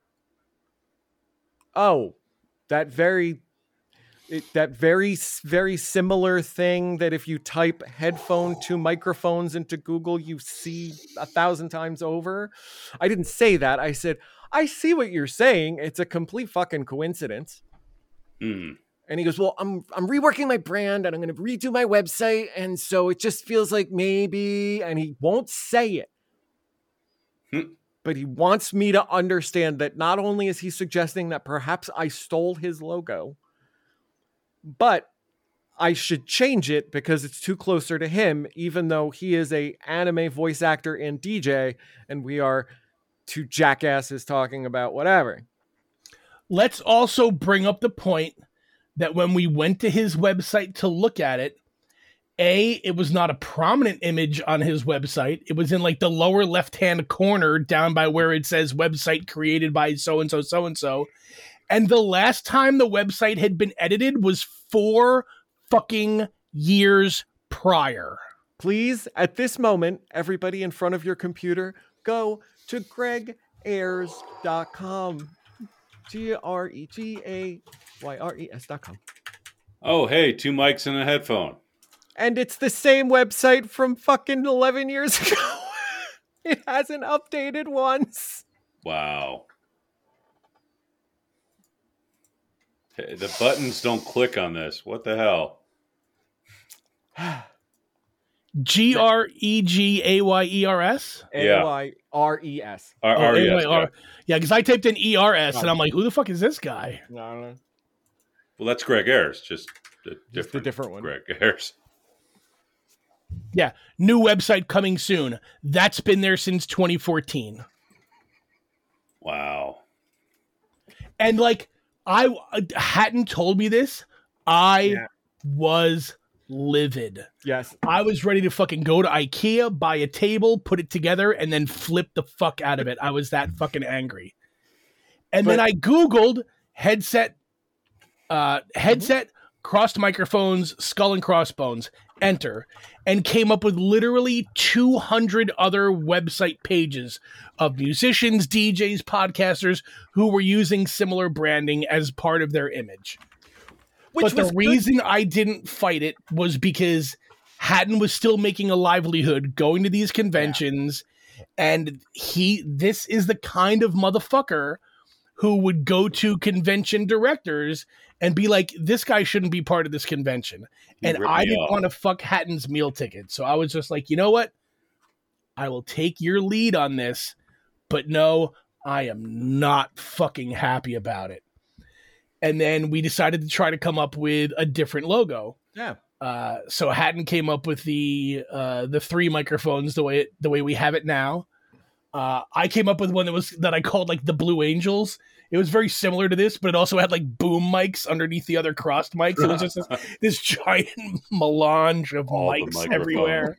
that very, very similar thing that if you type headphone to microphones into Google, you see 1,000 times over. I didn't say that. I said, I see what you're saying. It's a complete fucking coincidence. Mm. And he goes, well, I'm reworking my brand and I'm going to redo my website. And so it just feels like maybe, and he won't say it, but he wants me to understand that not only is he suggesting that perhaps I stole his logo, but I should change it because it's too closer to him, even though he is a anime voice actor and DJ, and we are two jackasses talking about whatever. Let's also bring up the point that when we went to his website to look at it, it was not a prominent image on his website. It was in like the lower left-hand corner down by where it says website created by so-and-so, so-and-so. And the last time the website had been edited was 4 fucking years prior. Please, at this moment, everybody in front of your computer, go to gregayres.com. GREGAYRES.com. Oh, hey, 2 mics and a headphone. And it's the same website from fucking 11 years ago. It hasn't updated once. Wow. Hey, the buttons don't click on this. What the hell? GREGAYERS? AYRES. Yeah. Yeah, because I typed in ERS and I'm like, who the fuck is this guy? No, I don't know. Well, that's Greg Ayers, just a different one. Greg Ayers. Yeah, new website coming soon. That's been there since 2014. Wow. And like, I hadn't told me this, I was livid. Yes. I was ready to fucking go to IKEA, buy a table, put it together, and then flip the fuck out of it. I was that fucking angry. And then I Googled headset, crossed microphones, skull and crossbones, enter, and came up with literally 200 other website pages of musicians, DJs, podcasters who were using similar branding as part of their image. But the reason I didn't fight it was because Hatton was still making a livelihood going to these conventions, and this is the kind of motherfucker who would go to convention directors and be like, this guy shouldn't be part of this convention. And I didn't want to fuck Hatton's meal ticket. So I was just like, you know what? I will take your lead on this, but no, I am not fucking happy about it. And then we decided to try to come up with a different logo. Yeah. So Hatton came up with the 3 microphones the way we have it now. I came up with one that I called like the Blue Angels. It was very similar to this, but it also had like boom mics underneath the other crossed mics. It was just this giant melange of mics everywhere.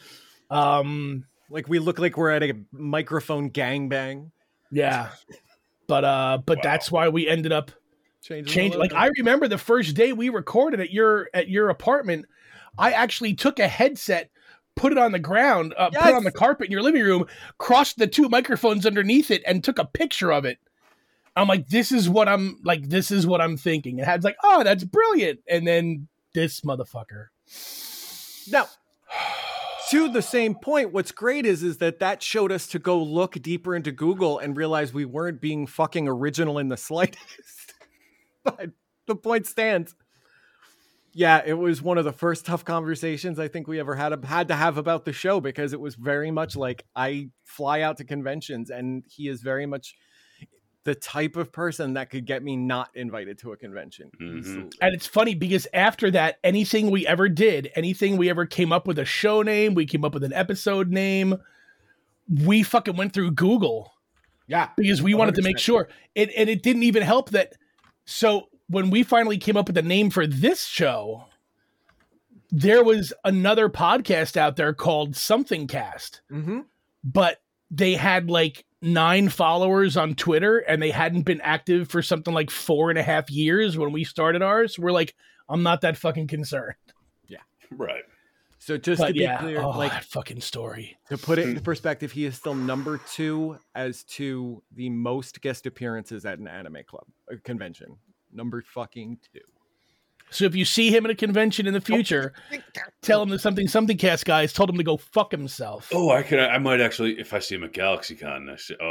Like we look like we're at a microphone gangbang. Yeah, but that's why we ended up changing. Like I remember the first day we recorded at your apartment, I actually took a headset, put it on the ground, put it on the carpet in your living room, crossed the 2 microphones underneath it, and took a picture of it. I'm like, this is what I'm thinking. And Had's like, oh, that's brilliant. And then this motherfucker. Now, to the same point, what's great is that showed us to go look deeper into Google and realize we weren't being fucking original in the slightest. But the point stands. Yeah, it was one of the first tough conversations I think we ever had to have about the show, because it was very much like, I fly out to conventions and he is very much the type of person that could get me not invited to a convention. Mm-hmm. And it's funny because after that, anything we ever came up with a show name, we came up with an episode name, we fucking went through Google. Yeah. Because we wanted 100%. To make sure. And it didn't even help that. So when we finally came up with a name for this show, there was another podcast out there called Something Cast. Mm-hmm. But they had like 9 followers on Twitter, and they hadn't been active for something like 4.5 years when we started ours. We're like, I'm not that fucking concerned. Yeah. Right. So just to be clear, like that fucking story. To put it into perspective, he is still number 2 as to the most guest appearances at an anime club convention. Number fucking 2. So if you see him at a convention in the future, tell him that Something Cast guys told him to go fuck himself. Oh, I might actually, if I see him at GalaxyCon,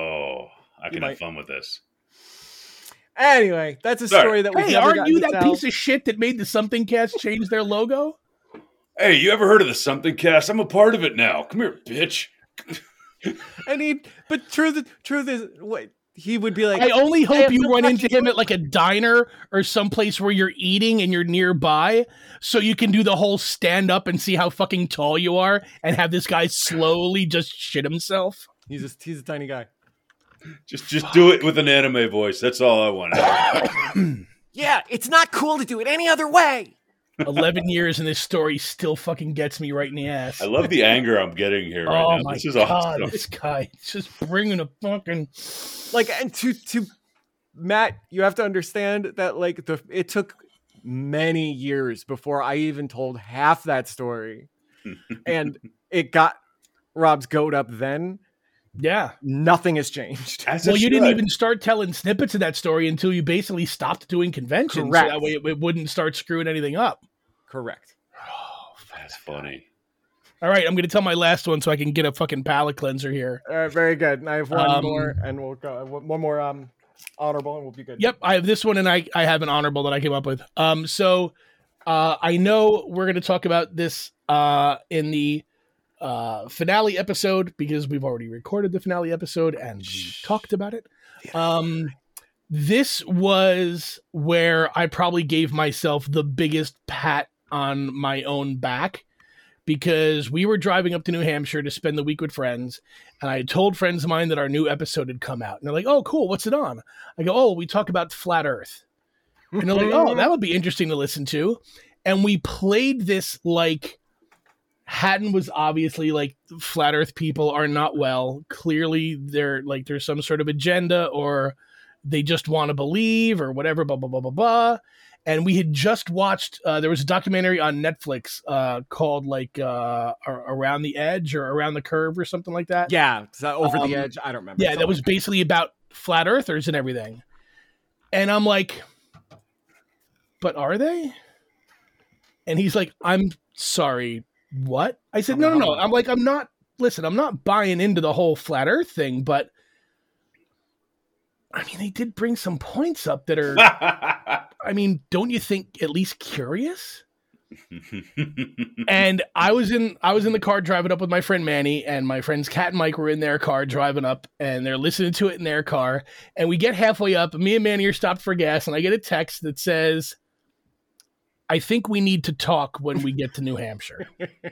I can have fun with this. Anyway, that's a story that we aren't you that piece of shit that made the Something Cast change their logo? Hey, you ever heard of the Something Cast? I'm a part of it now. Come here, bitch. But truth is, wait. He would be like, I only hope you run into him at like a diner or someplace where you're eating and you're nearby, so you can do the whole stand up and see how fucking tall you are and have this guy slowly just shit himself. He's a tiny guy. Just do it with an anime voice. That's all I want. Yeah, it's not cool to do it any other way. 11 years and this story still fucking gets me right in the ass. I love the anger I'm getting here right now. My this is God, awesome. this guy is just bringing a fucking... Like, and to Matt, you have to understand that like it took many years before I even told half that story. And it got Rob's goat up then. Yeah. Nothing has changed. Well, you didn't even start telling snippets of that story until you basically stopped doing conventions. Correct. So that way it wouldn't start screwing anything up. Correct. Oh, that's funny. All right, I'm going to tell my last one so I can get a fucking palate cleanser here. Very good. And I have one more, and we'll go one more honorable, and we'll be good. Yep, I have this one, and I have an honorable that I came up with. So I know we're going to talk about this in the finale episode because we've already recorded the finale episode and we talked about it. This was where I probably gave myself the biggest pat on my own back because we were driving up to New Hampshire to spend the week with friends, and I had told friends of mine that our new episode had come out. And they're like, oh, cool, what's it on? I go, oh, we talk about Flat Earth. And they're like, oh, that would be interesting to listen to. And we played this like Hatton was obviously like, Flat Earth people are not well. Clearly, they're like, there's some sort of agenda or they just want to believe or whatever, blah, blah, blah, blah, blah. And we had just watched, there was a documentary on Netflix called like Around the Edge or Around the Curve or something like that. Yeah, Over the Edge. I don't remember. Yeah, that was basically about flat earthers and everything. And I'm like, but are they? And he's like, I'm sorry, what? I said, no. I'm like, I'm not buying into the whole flat earth thing, but I mean, they did bring some points up that are, I mean, don't you think at least curious? And I was in the car driving up with my friend Manny, and my friends Kat and Mike were in their car driving up, and they're listening to it in their car. And we get halfway up, and me and Manny are stopped for gas, and I get a text that says, I think we need to talk when we get to New Hampshire.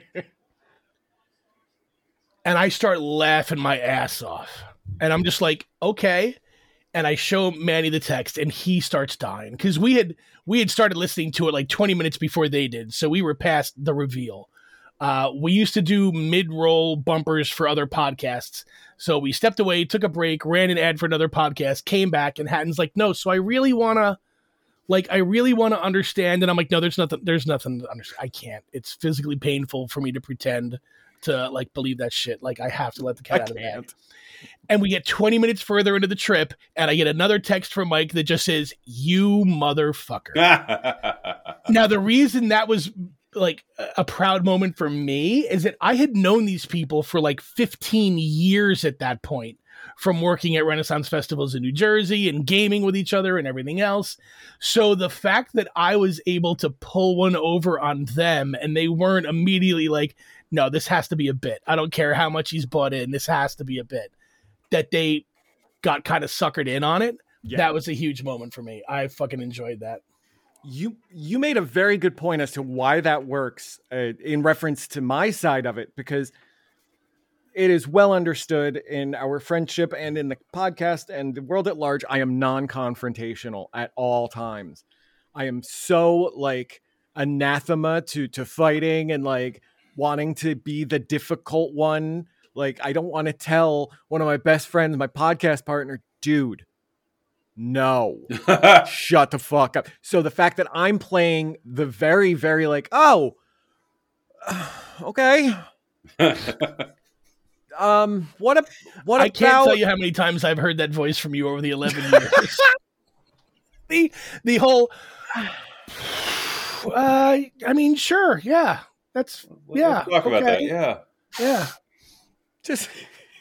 And I start laughing my ass off. And I'm just like, okay. And I show Manny the text, and he starts dying because we had started listening to it like 20 minutes before they did, so we were past the reveal. We used to do mid-roll bumpers for other podcasts, so we stepped away, took a break, ran an ad for another podcast, came back, and Hatton's like, "No, so I really want to understand." And I'm like, "No, there's nothing to understand. I can't. It's physically painful for me to pretend to like believe that shit. Like I have to let the cat out of the bag." And we get 20 minutes further into the trip, and I get another text from Mike that just says, "You motherfucker." Now, the reason that was like a proud moment for me is that I had known these people for like 15 years at that point, from working at Renaissance festivals in New Jersey and gaming with each other and everything else. So the fact that I was able to pull one over on them and they weren't immediately like, no, this has to be a bit. I don't care how much he's bought in. This has to be a bit. That they got kind of suckered in on it. Yeah. That was a huge moment for me. I fucking enjoyed that. You made a very good point as to why that works in reference to my side of it, because it is well understood in our friendship and in the podcast and the world at large. I am non-confrontational at all times. I am so like anathema to fighting and like wanting to be the difficult one. Like, I don't want to tell one of my best friends, my podcast partner, dude, no, shut the fuck up. So the fact that I'm playing the very, very like, oh, okay. What I can't tell you how many times I've heard that voice from you over the 11 years. the whole, I mean, sure. Yeah. Let's talk about that. Yeah. Yeah. Just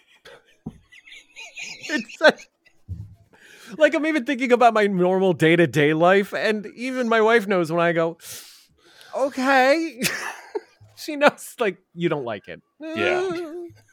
it's like I'm even thinking about my normal day-to-day life, and even my wife knows when I go, okay. She knows like you don't like it. Yeah.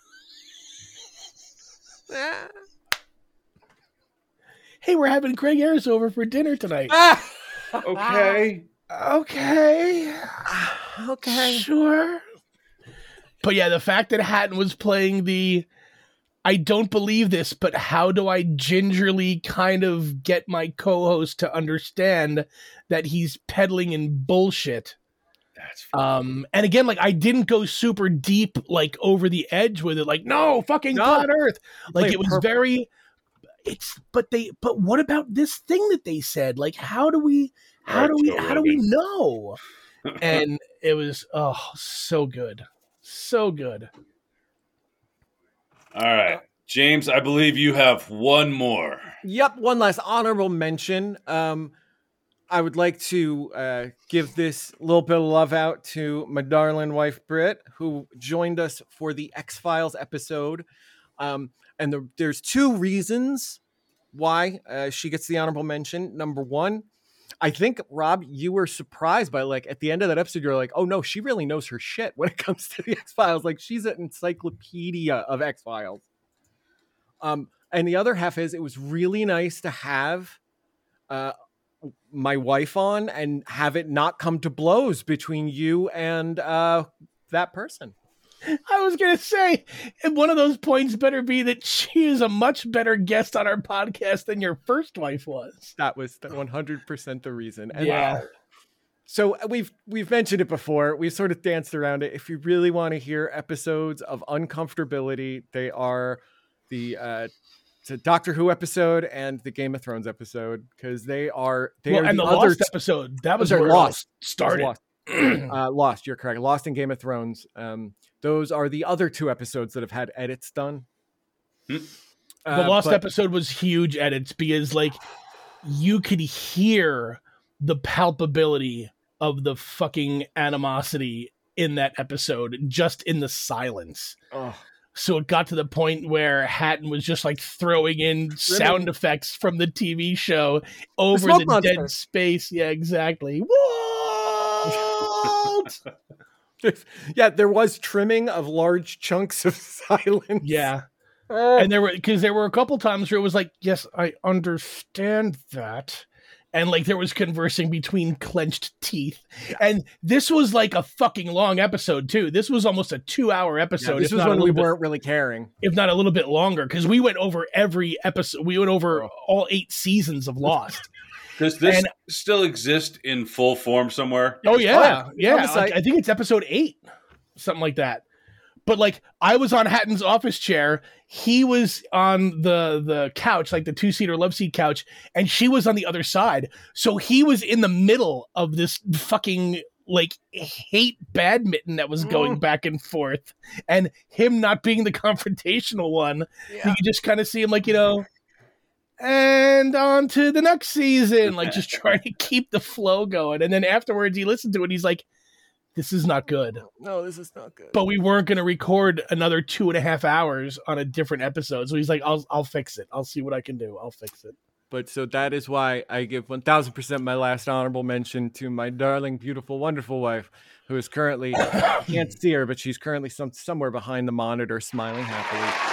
Hey, we're having Craig Ayers over for dinner tonight. Okay. Okay. Sure. But yeah, the fact that Hatton was playing the, I don't believe this, but how do I gingerly kind of get my co-host to understand that he's peddling in bullshit? That's funny. And again, like I didn't go super deep, like over the edge with it. Like, no, fucking flat Earth. Like it was very, but what about this thing that they said? Like, how do we know? And it was, so good. So good. All right. James, I believe you have one more. Yep, one last honorable mention. I would like to give this little bit of love out to my darling wife, Britt, who joined us for the X-Files episode. And there's two reasons why she gets the honorable mention. Number one, I think, Rob, you were surprised by, like, at the end of that episode, you're like, oh no, she really knows her shit when it comes to the X-Files. Like, she's an encyclopedia of X-Files. And the other half is, it was really nice to have my wife on and have it not come to blows between you and that person. I was going to say, and one of those points better be that she is a much better guest on our podcast than your first wife was. That was 100% the reason. And yeah. So we've mentioned it before. We've sort of danced around it. If you really want to hear episodes of uncomfortability, they are the Doctor Who episode and the Game of Thrones episode, because they are and the Lost episode. That was where Lost started. Lost, you're correct. Lost and Game of Thrones. Those are the other two episodes that have had edits done. The Lost episode was huge edits because, like, you could hear the palpability of the fucking animosity in that episode just in the silence. Oh. So it got to the point where Hatton was just like throwing in sound effects from the TV show over the dead space. Yeah, exactly. What? Yeah, there was trimming of large chunks of silence. Yeah. And there were a couple times where it was like, yes, I understand that. And like there was conversing between clenched teeth. Yeah. And this was like a fucking long episode too. This was almost a 2-hour episode. Yeah, this was when we weren't really caring. If not a little bit longer, because we went over every episode. We went over all 8 seasons of Lost. Does this still exist in full form somewhere? Oh, yeah. Yeah. I think it's episode 8, something like that. But like I was on Hatton's office chair. He was on the couch, like the 2-seater love seat couch, and she was on the other side. So he was in the middle of this fucking like hate badminton that was going back and forth, and him not being the confrontational one. Yeah. You could just kind of see him like, and on to the next season, like just trying to keep the flow going. And then afterwards he listened to it. He's like, this is not good. No, this is not good. But we weren't going to record another 2.5 hours on a different episode. So he's like, I'll fix it. I'll see what I can do. I'll fix it. But so that is why I give 1000% my last honorable mention to my darling, beautiful, wonderful wife, who is currently, I can't see her, but she's currently somewhere behind the monitor smiling happily.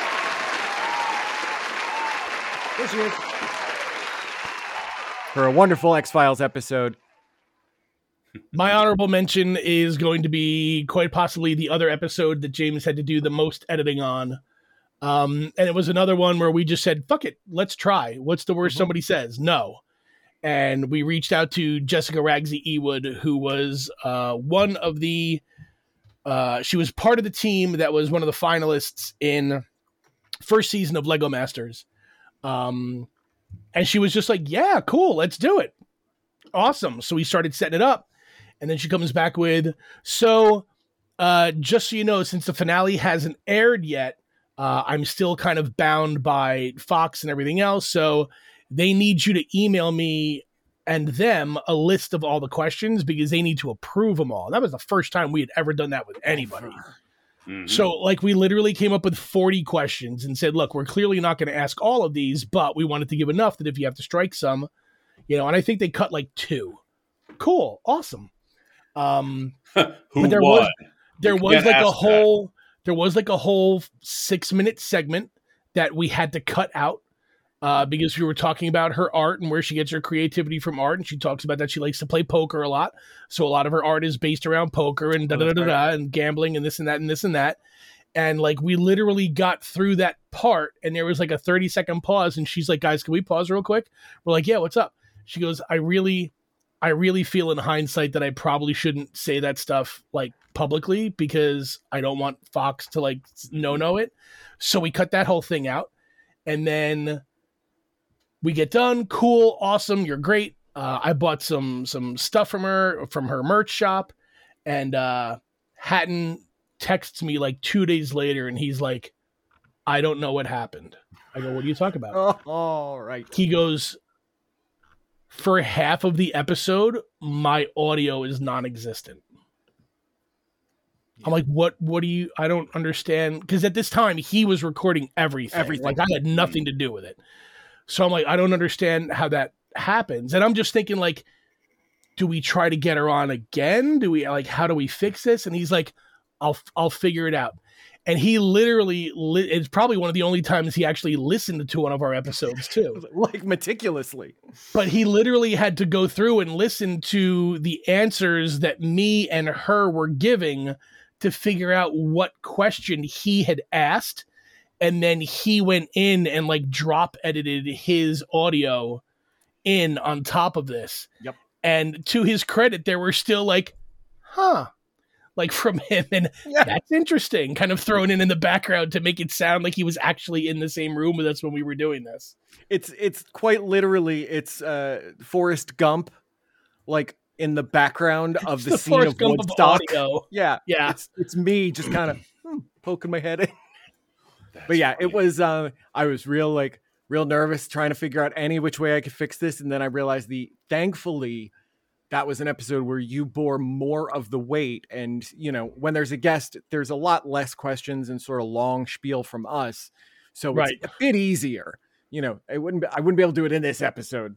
There she is. For a wonderful X-Files episode. My honorable mention is going to be quite possibly the other episode that James had to do the most editing on. And it was another one where we just said, fuck it, let's try. What's the worst somebody says? No. And we reached out to Jessica Ragsey Ewood, who was one of the... she was part of the team that was one of the finalists in first season of Lego Masters. And she was just like, yeah, cool, let's do it. Awesome. So we started setting it up. And then she comes back with, so just so you know, since the finale hasn't aired yet, I'm still kind of bound by Fox and everything else. So they need you to email me and them a list of all the questions because they need to approve them all. That was the first time we had ever done that with anybody. Mm-hmm. So like we literally came up with 40 questions and said, look, we're clearly not going to ask all of these, but we wanted to give enough that if you have to strike some, and I think they cut like 2. Cool. Awesome. There was like a whole 6-minute segment that we had to cut out because we were talking about her art and where she gets her creativity from art, and she talks about that she likes to play poker a lot, so a lot of her art is based around poker and and gambling and this and that and this and that, and like we literally got through that part and there was like a 30-second pause and she's like, guys, can we pause real quick? We're like, yeah, what's up? She goes, I really feel in hindsight that I probably shouldn't say that stuff like publicly because I don't want Fox to like know it. So we cut that whole thing out and then we get done. Cool. Awesome. You're great. I bought some stuff from her merch shop, and Hatton texts me like 2 days later and he's like, I don't know what happened. I go, what are you talking about? Oh, all right. He goes, for half of the episode, my audio is non-existent. Yeah. I'm like, what do you, I don't understand. Because at this time, he was recording everything. Like, I had nothing to do with it. So I'm like, I don't understand how that happens. And I'm just thinking, like, do we try to get her on again? Do we, like, how do we fix this? And he's like, I'll figure it out. And he literally, it's probably one of the only times he actually listened to one of our episodes too. Like meticulously. But he literally had to go through and listen to the answers that me and her were giving to figure out what question he had asked. And then he went in and like drop edited his audio in on top of this. Yep. And to his credit, there were still like, like from him, and that's interesting, kind of thrown in the background to make it sound like he was actually in the same room with us when we were doing this. It's quite literally, it's Forrest Gump, like in the background of the scene of Gump Woodstock. Of audio. Yeah. It's me just kind of poking my head in. But yeah, funny. It was, I was real nervous trying to figure out any which way I could fix this. And then I realized thankfully, that was an episode where you bore more of the weight. And, you know, when there's a guest, there's a lot less questions and sort of long spiel from us. So it's a bit easier. You know, I wouldn't be able to do it in this episode.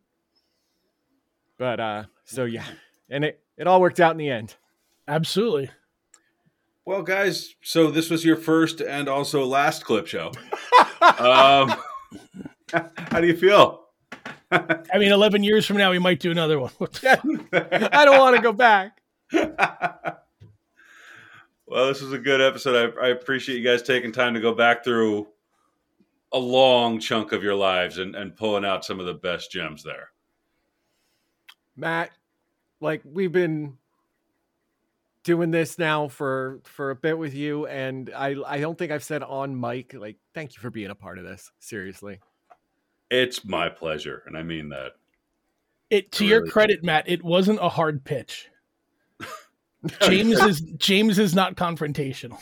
But so yeah. And it all worked out in the end. Absolutely. Well, guys, so this was your first and also last clip show. How do you feel? I mean, 11 years from now, we might do another one. I don't want to go back. Well, this was a good episode. I appreciate you guys taking time to go back through a long chunk of your lives and pulling out some of the best gems there. Matt, like, we've been doing this now for a bit with you, and I don't think I've said on mic, like, thank you for being a part of this. Seriously. It's my pleasure, and I mean that. To your credit, Matt, it wasn't a hard pitch. James is not confrontational.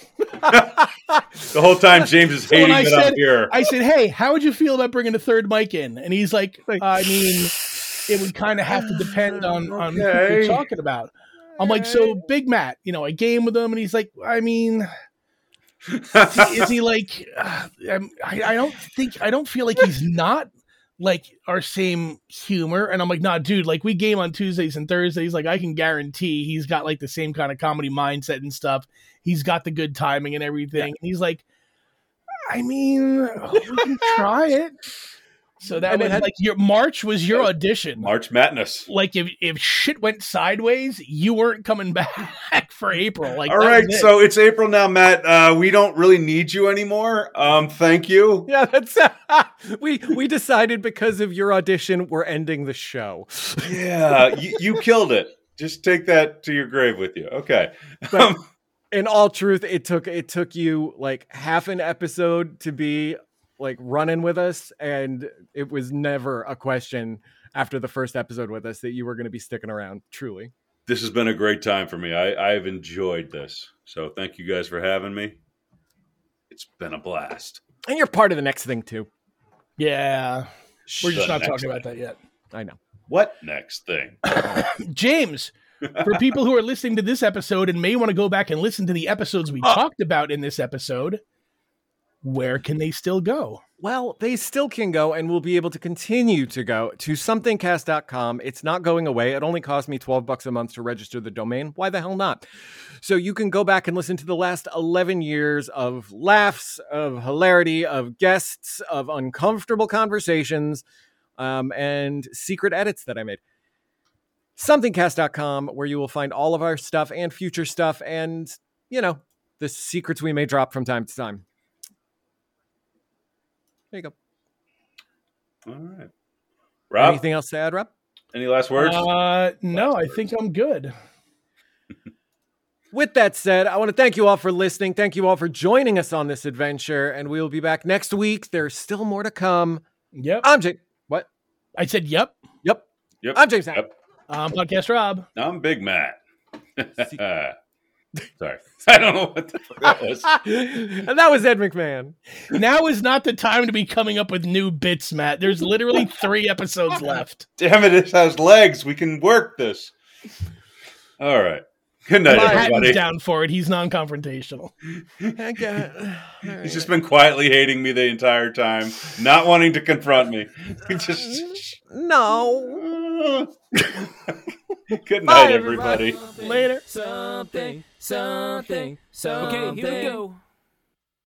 The whole time James is hating it up here. I said, hey, how would you feel about bringing a third mic in? And he's like, I mean, it would kind of have to depend on who you're talking about. I'm like, so Big Matt, you know, I game with him, and he's like, I mean... is he like I don't feel like he's not like our same humor. And I'm like, nah, dude, like, we game on Tuesdays and Thursdays. Like, I can guarantee he's got like the same kind of comedy mindset and stuff. He's got the good timing and everything. Yeah. And he's like, I mean, we can try it. So that was like March was your audition. March Madness. Like, if shit went sideways, you weren't coming back for April. Like, all right, so it's April now, Matt. We don't really need you anymore. Thank you. Yeah, that's we decided because of your audition, we're ending the show. Yeah, you killed it. Just take that to your grave with you. Okay. But in all truth, it took you like half an episode to be like running with us, and it was never a question after the first episode with us that you were going to be sticking around. Truly, this has been a great time for me. I've enjoyed this, so thank you guys for having me. It's been a blast, and you're part of the next thing too. Yeah, we're just not talking about that yet. I know. What next thing? James, for people who are listening to this episode and may want to go back and listen to the episodes we talked about in this episode, where can they still go? Well, they still can go, and will be able to continue to go to somethingcast.com. It's not going away. It only cost me $12 a month to register the domain. Why the hell not? So you can go back and listen to the last 11 years of laughs, of hilarity, of guests, of uncomfortable conversations, and secret edits that I made. Somethingcast.com, where you will find all of our stuff and future stuff and, you know, the secrets we may drop from time to time. There you go. All right. Rob? Anything else to add, Rob? Any last words? No, I think I'm good. With that said, I want to thank you all for listening. Thank you all for joining us on this adventure, and we will be back next week. There's still more to come. Yep. I'm James. What? I said yep. Yep. I'm James. Yep. I'm Podcast Rob. I'm Big Matt. Sorry. I don't know what the fuck that was. And that was Ed McMahon. Now is not the time to be coming up with new bits, Matt. There's literally 3 episodes left. Damn it, it has legs. We can work this. All right. Good night, Bye. everybody. Patton's down for it. He's non-confrontational. He's just been quietly hating me the entire time, not wanting to confront me. He just No. Good Bye, night, everybody. Later. Something. Okay, here we go.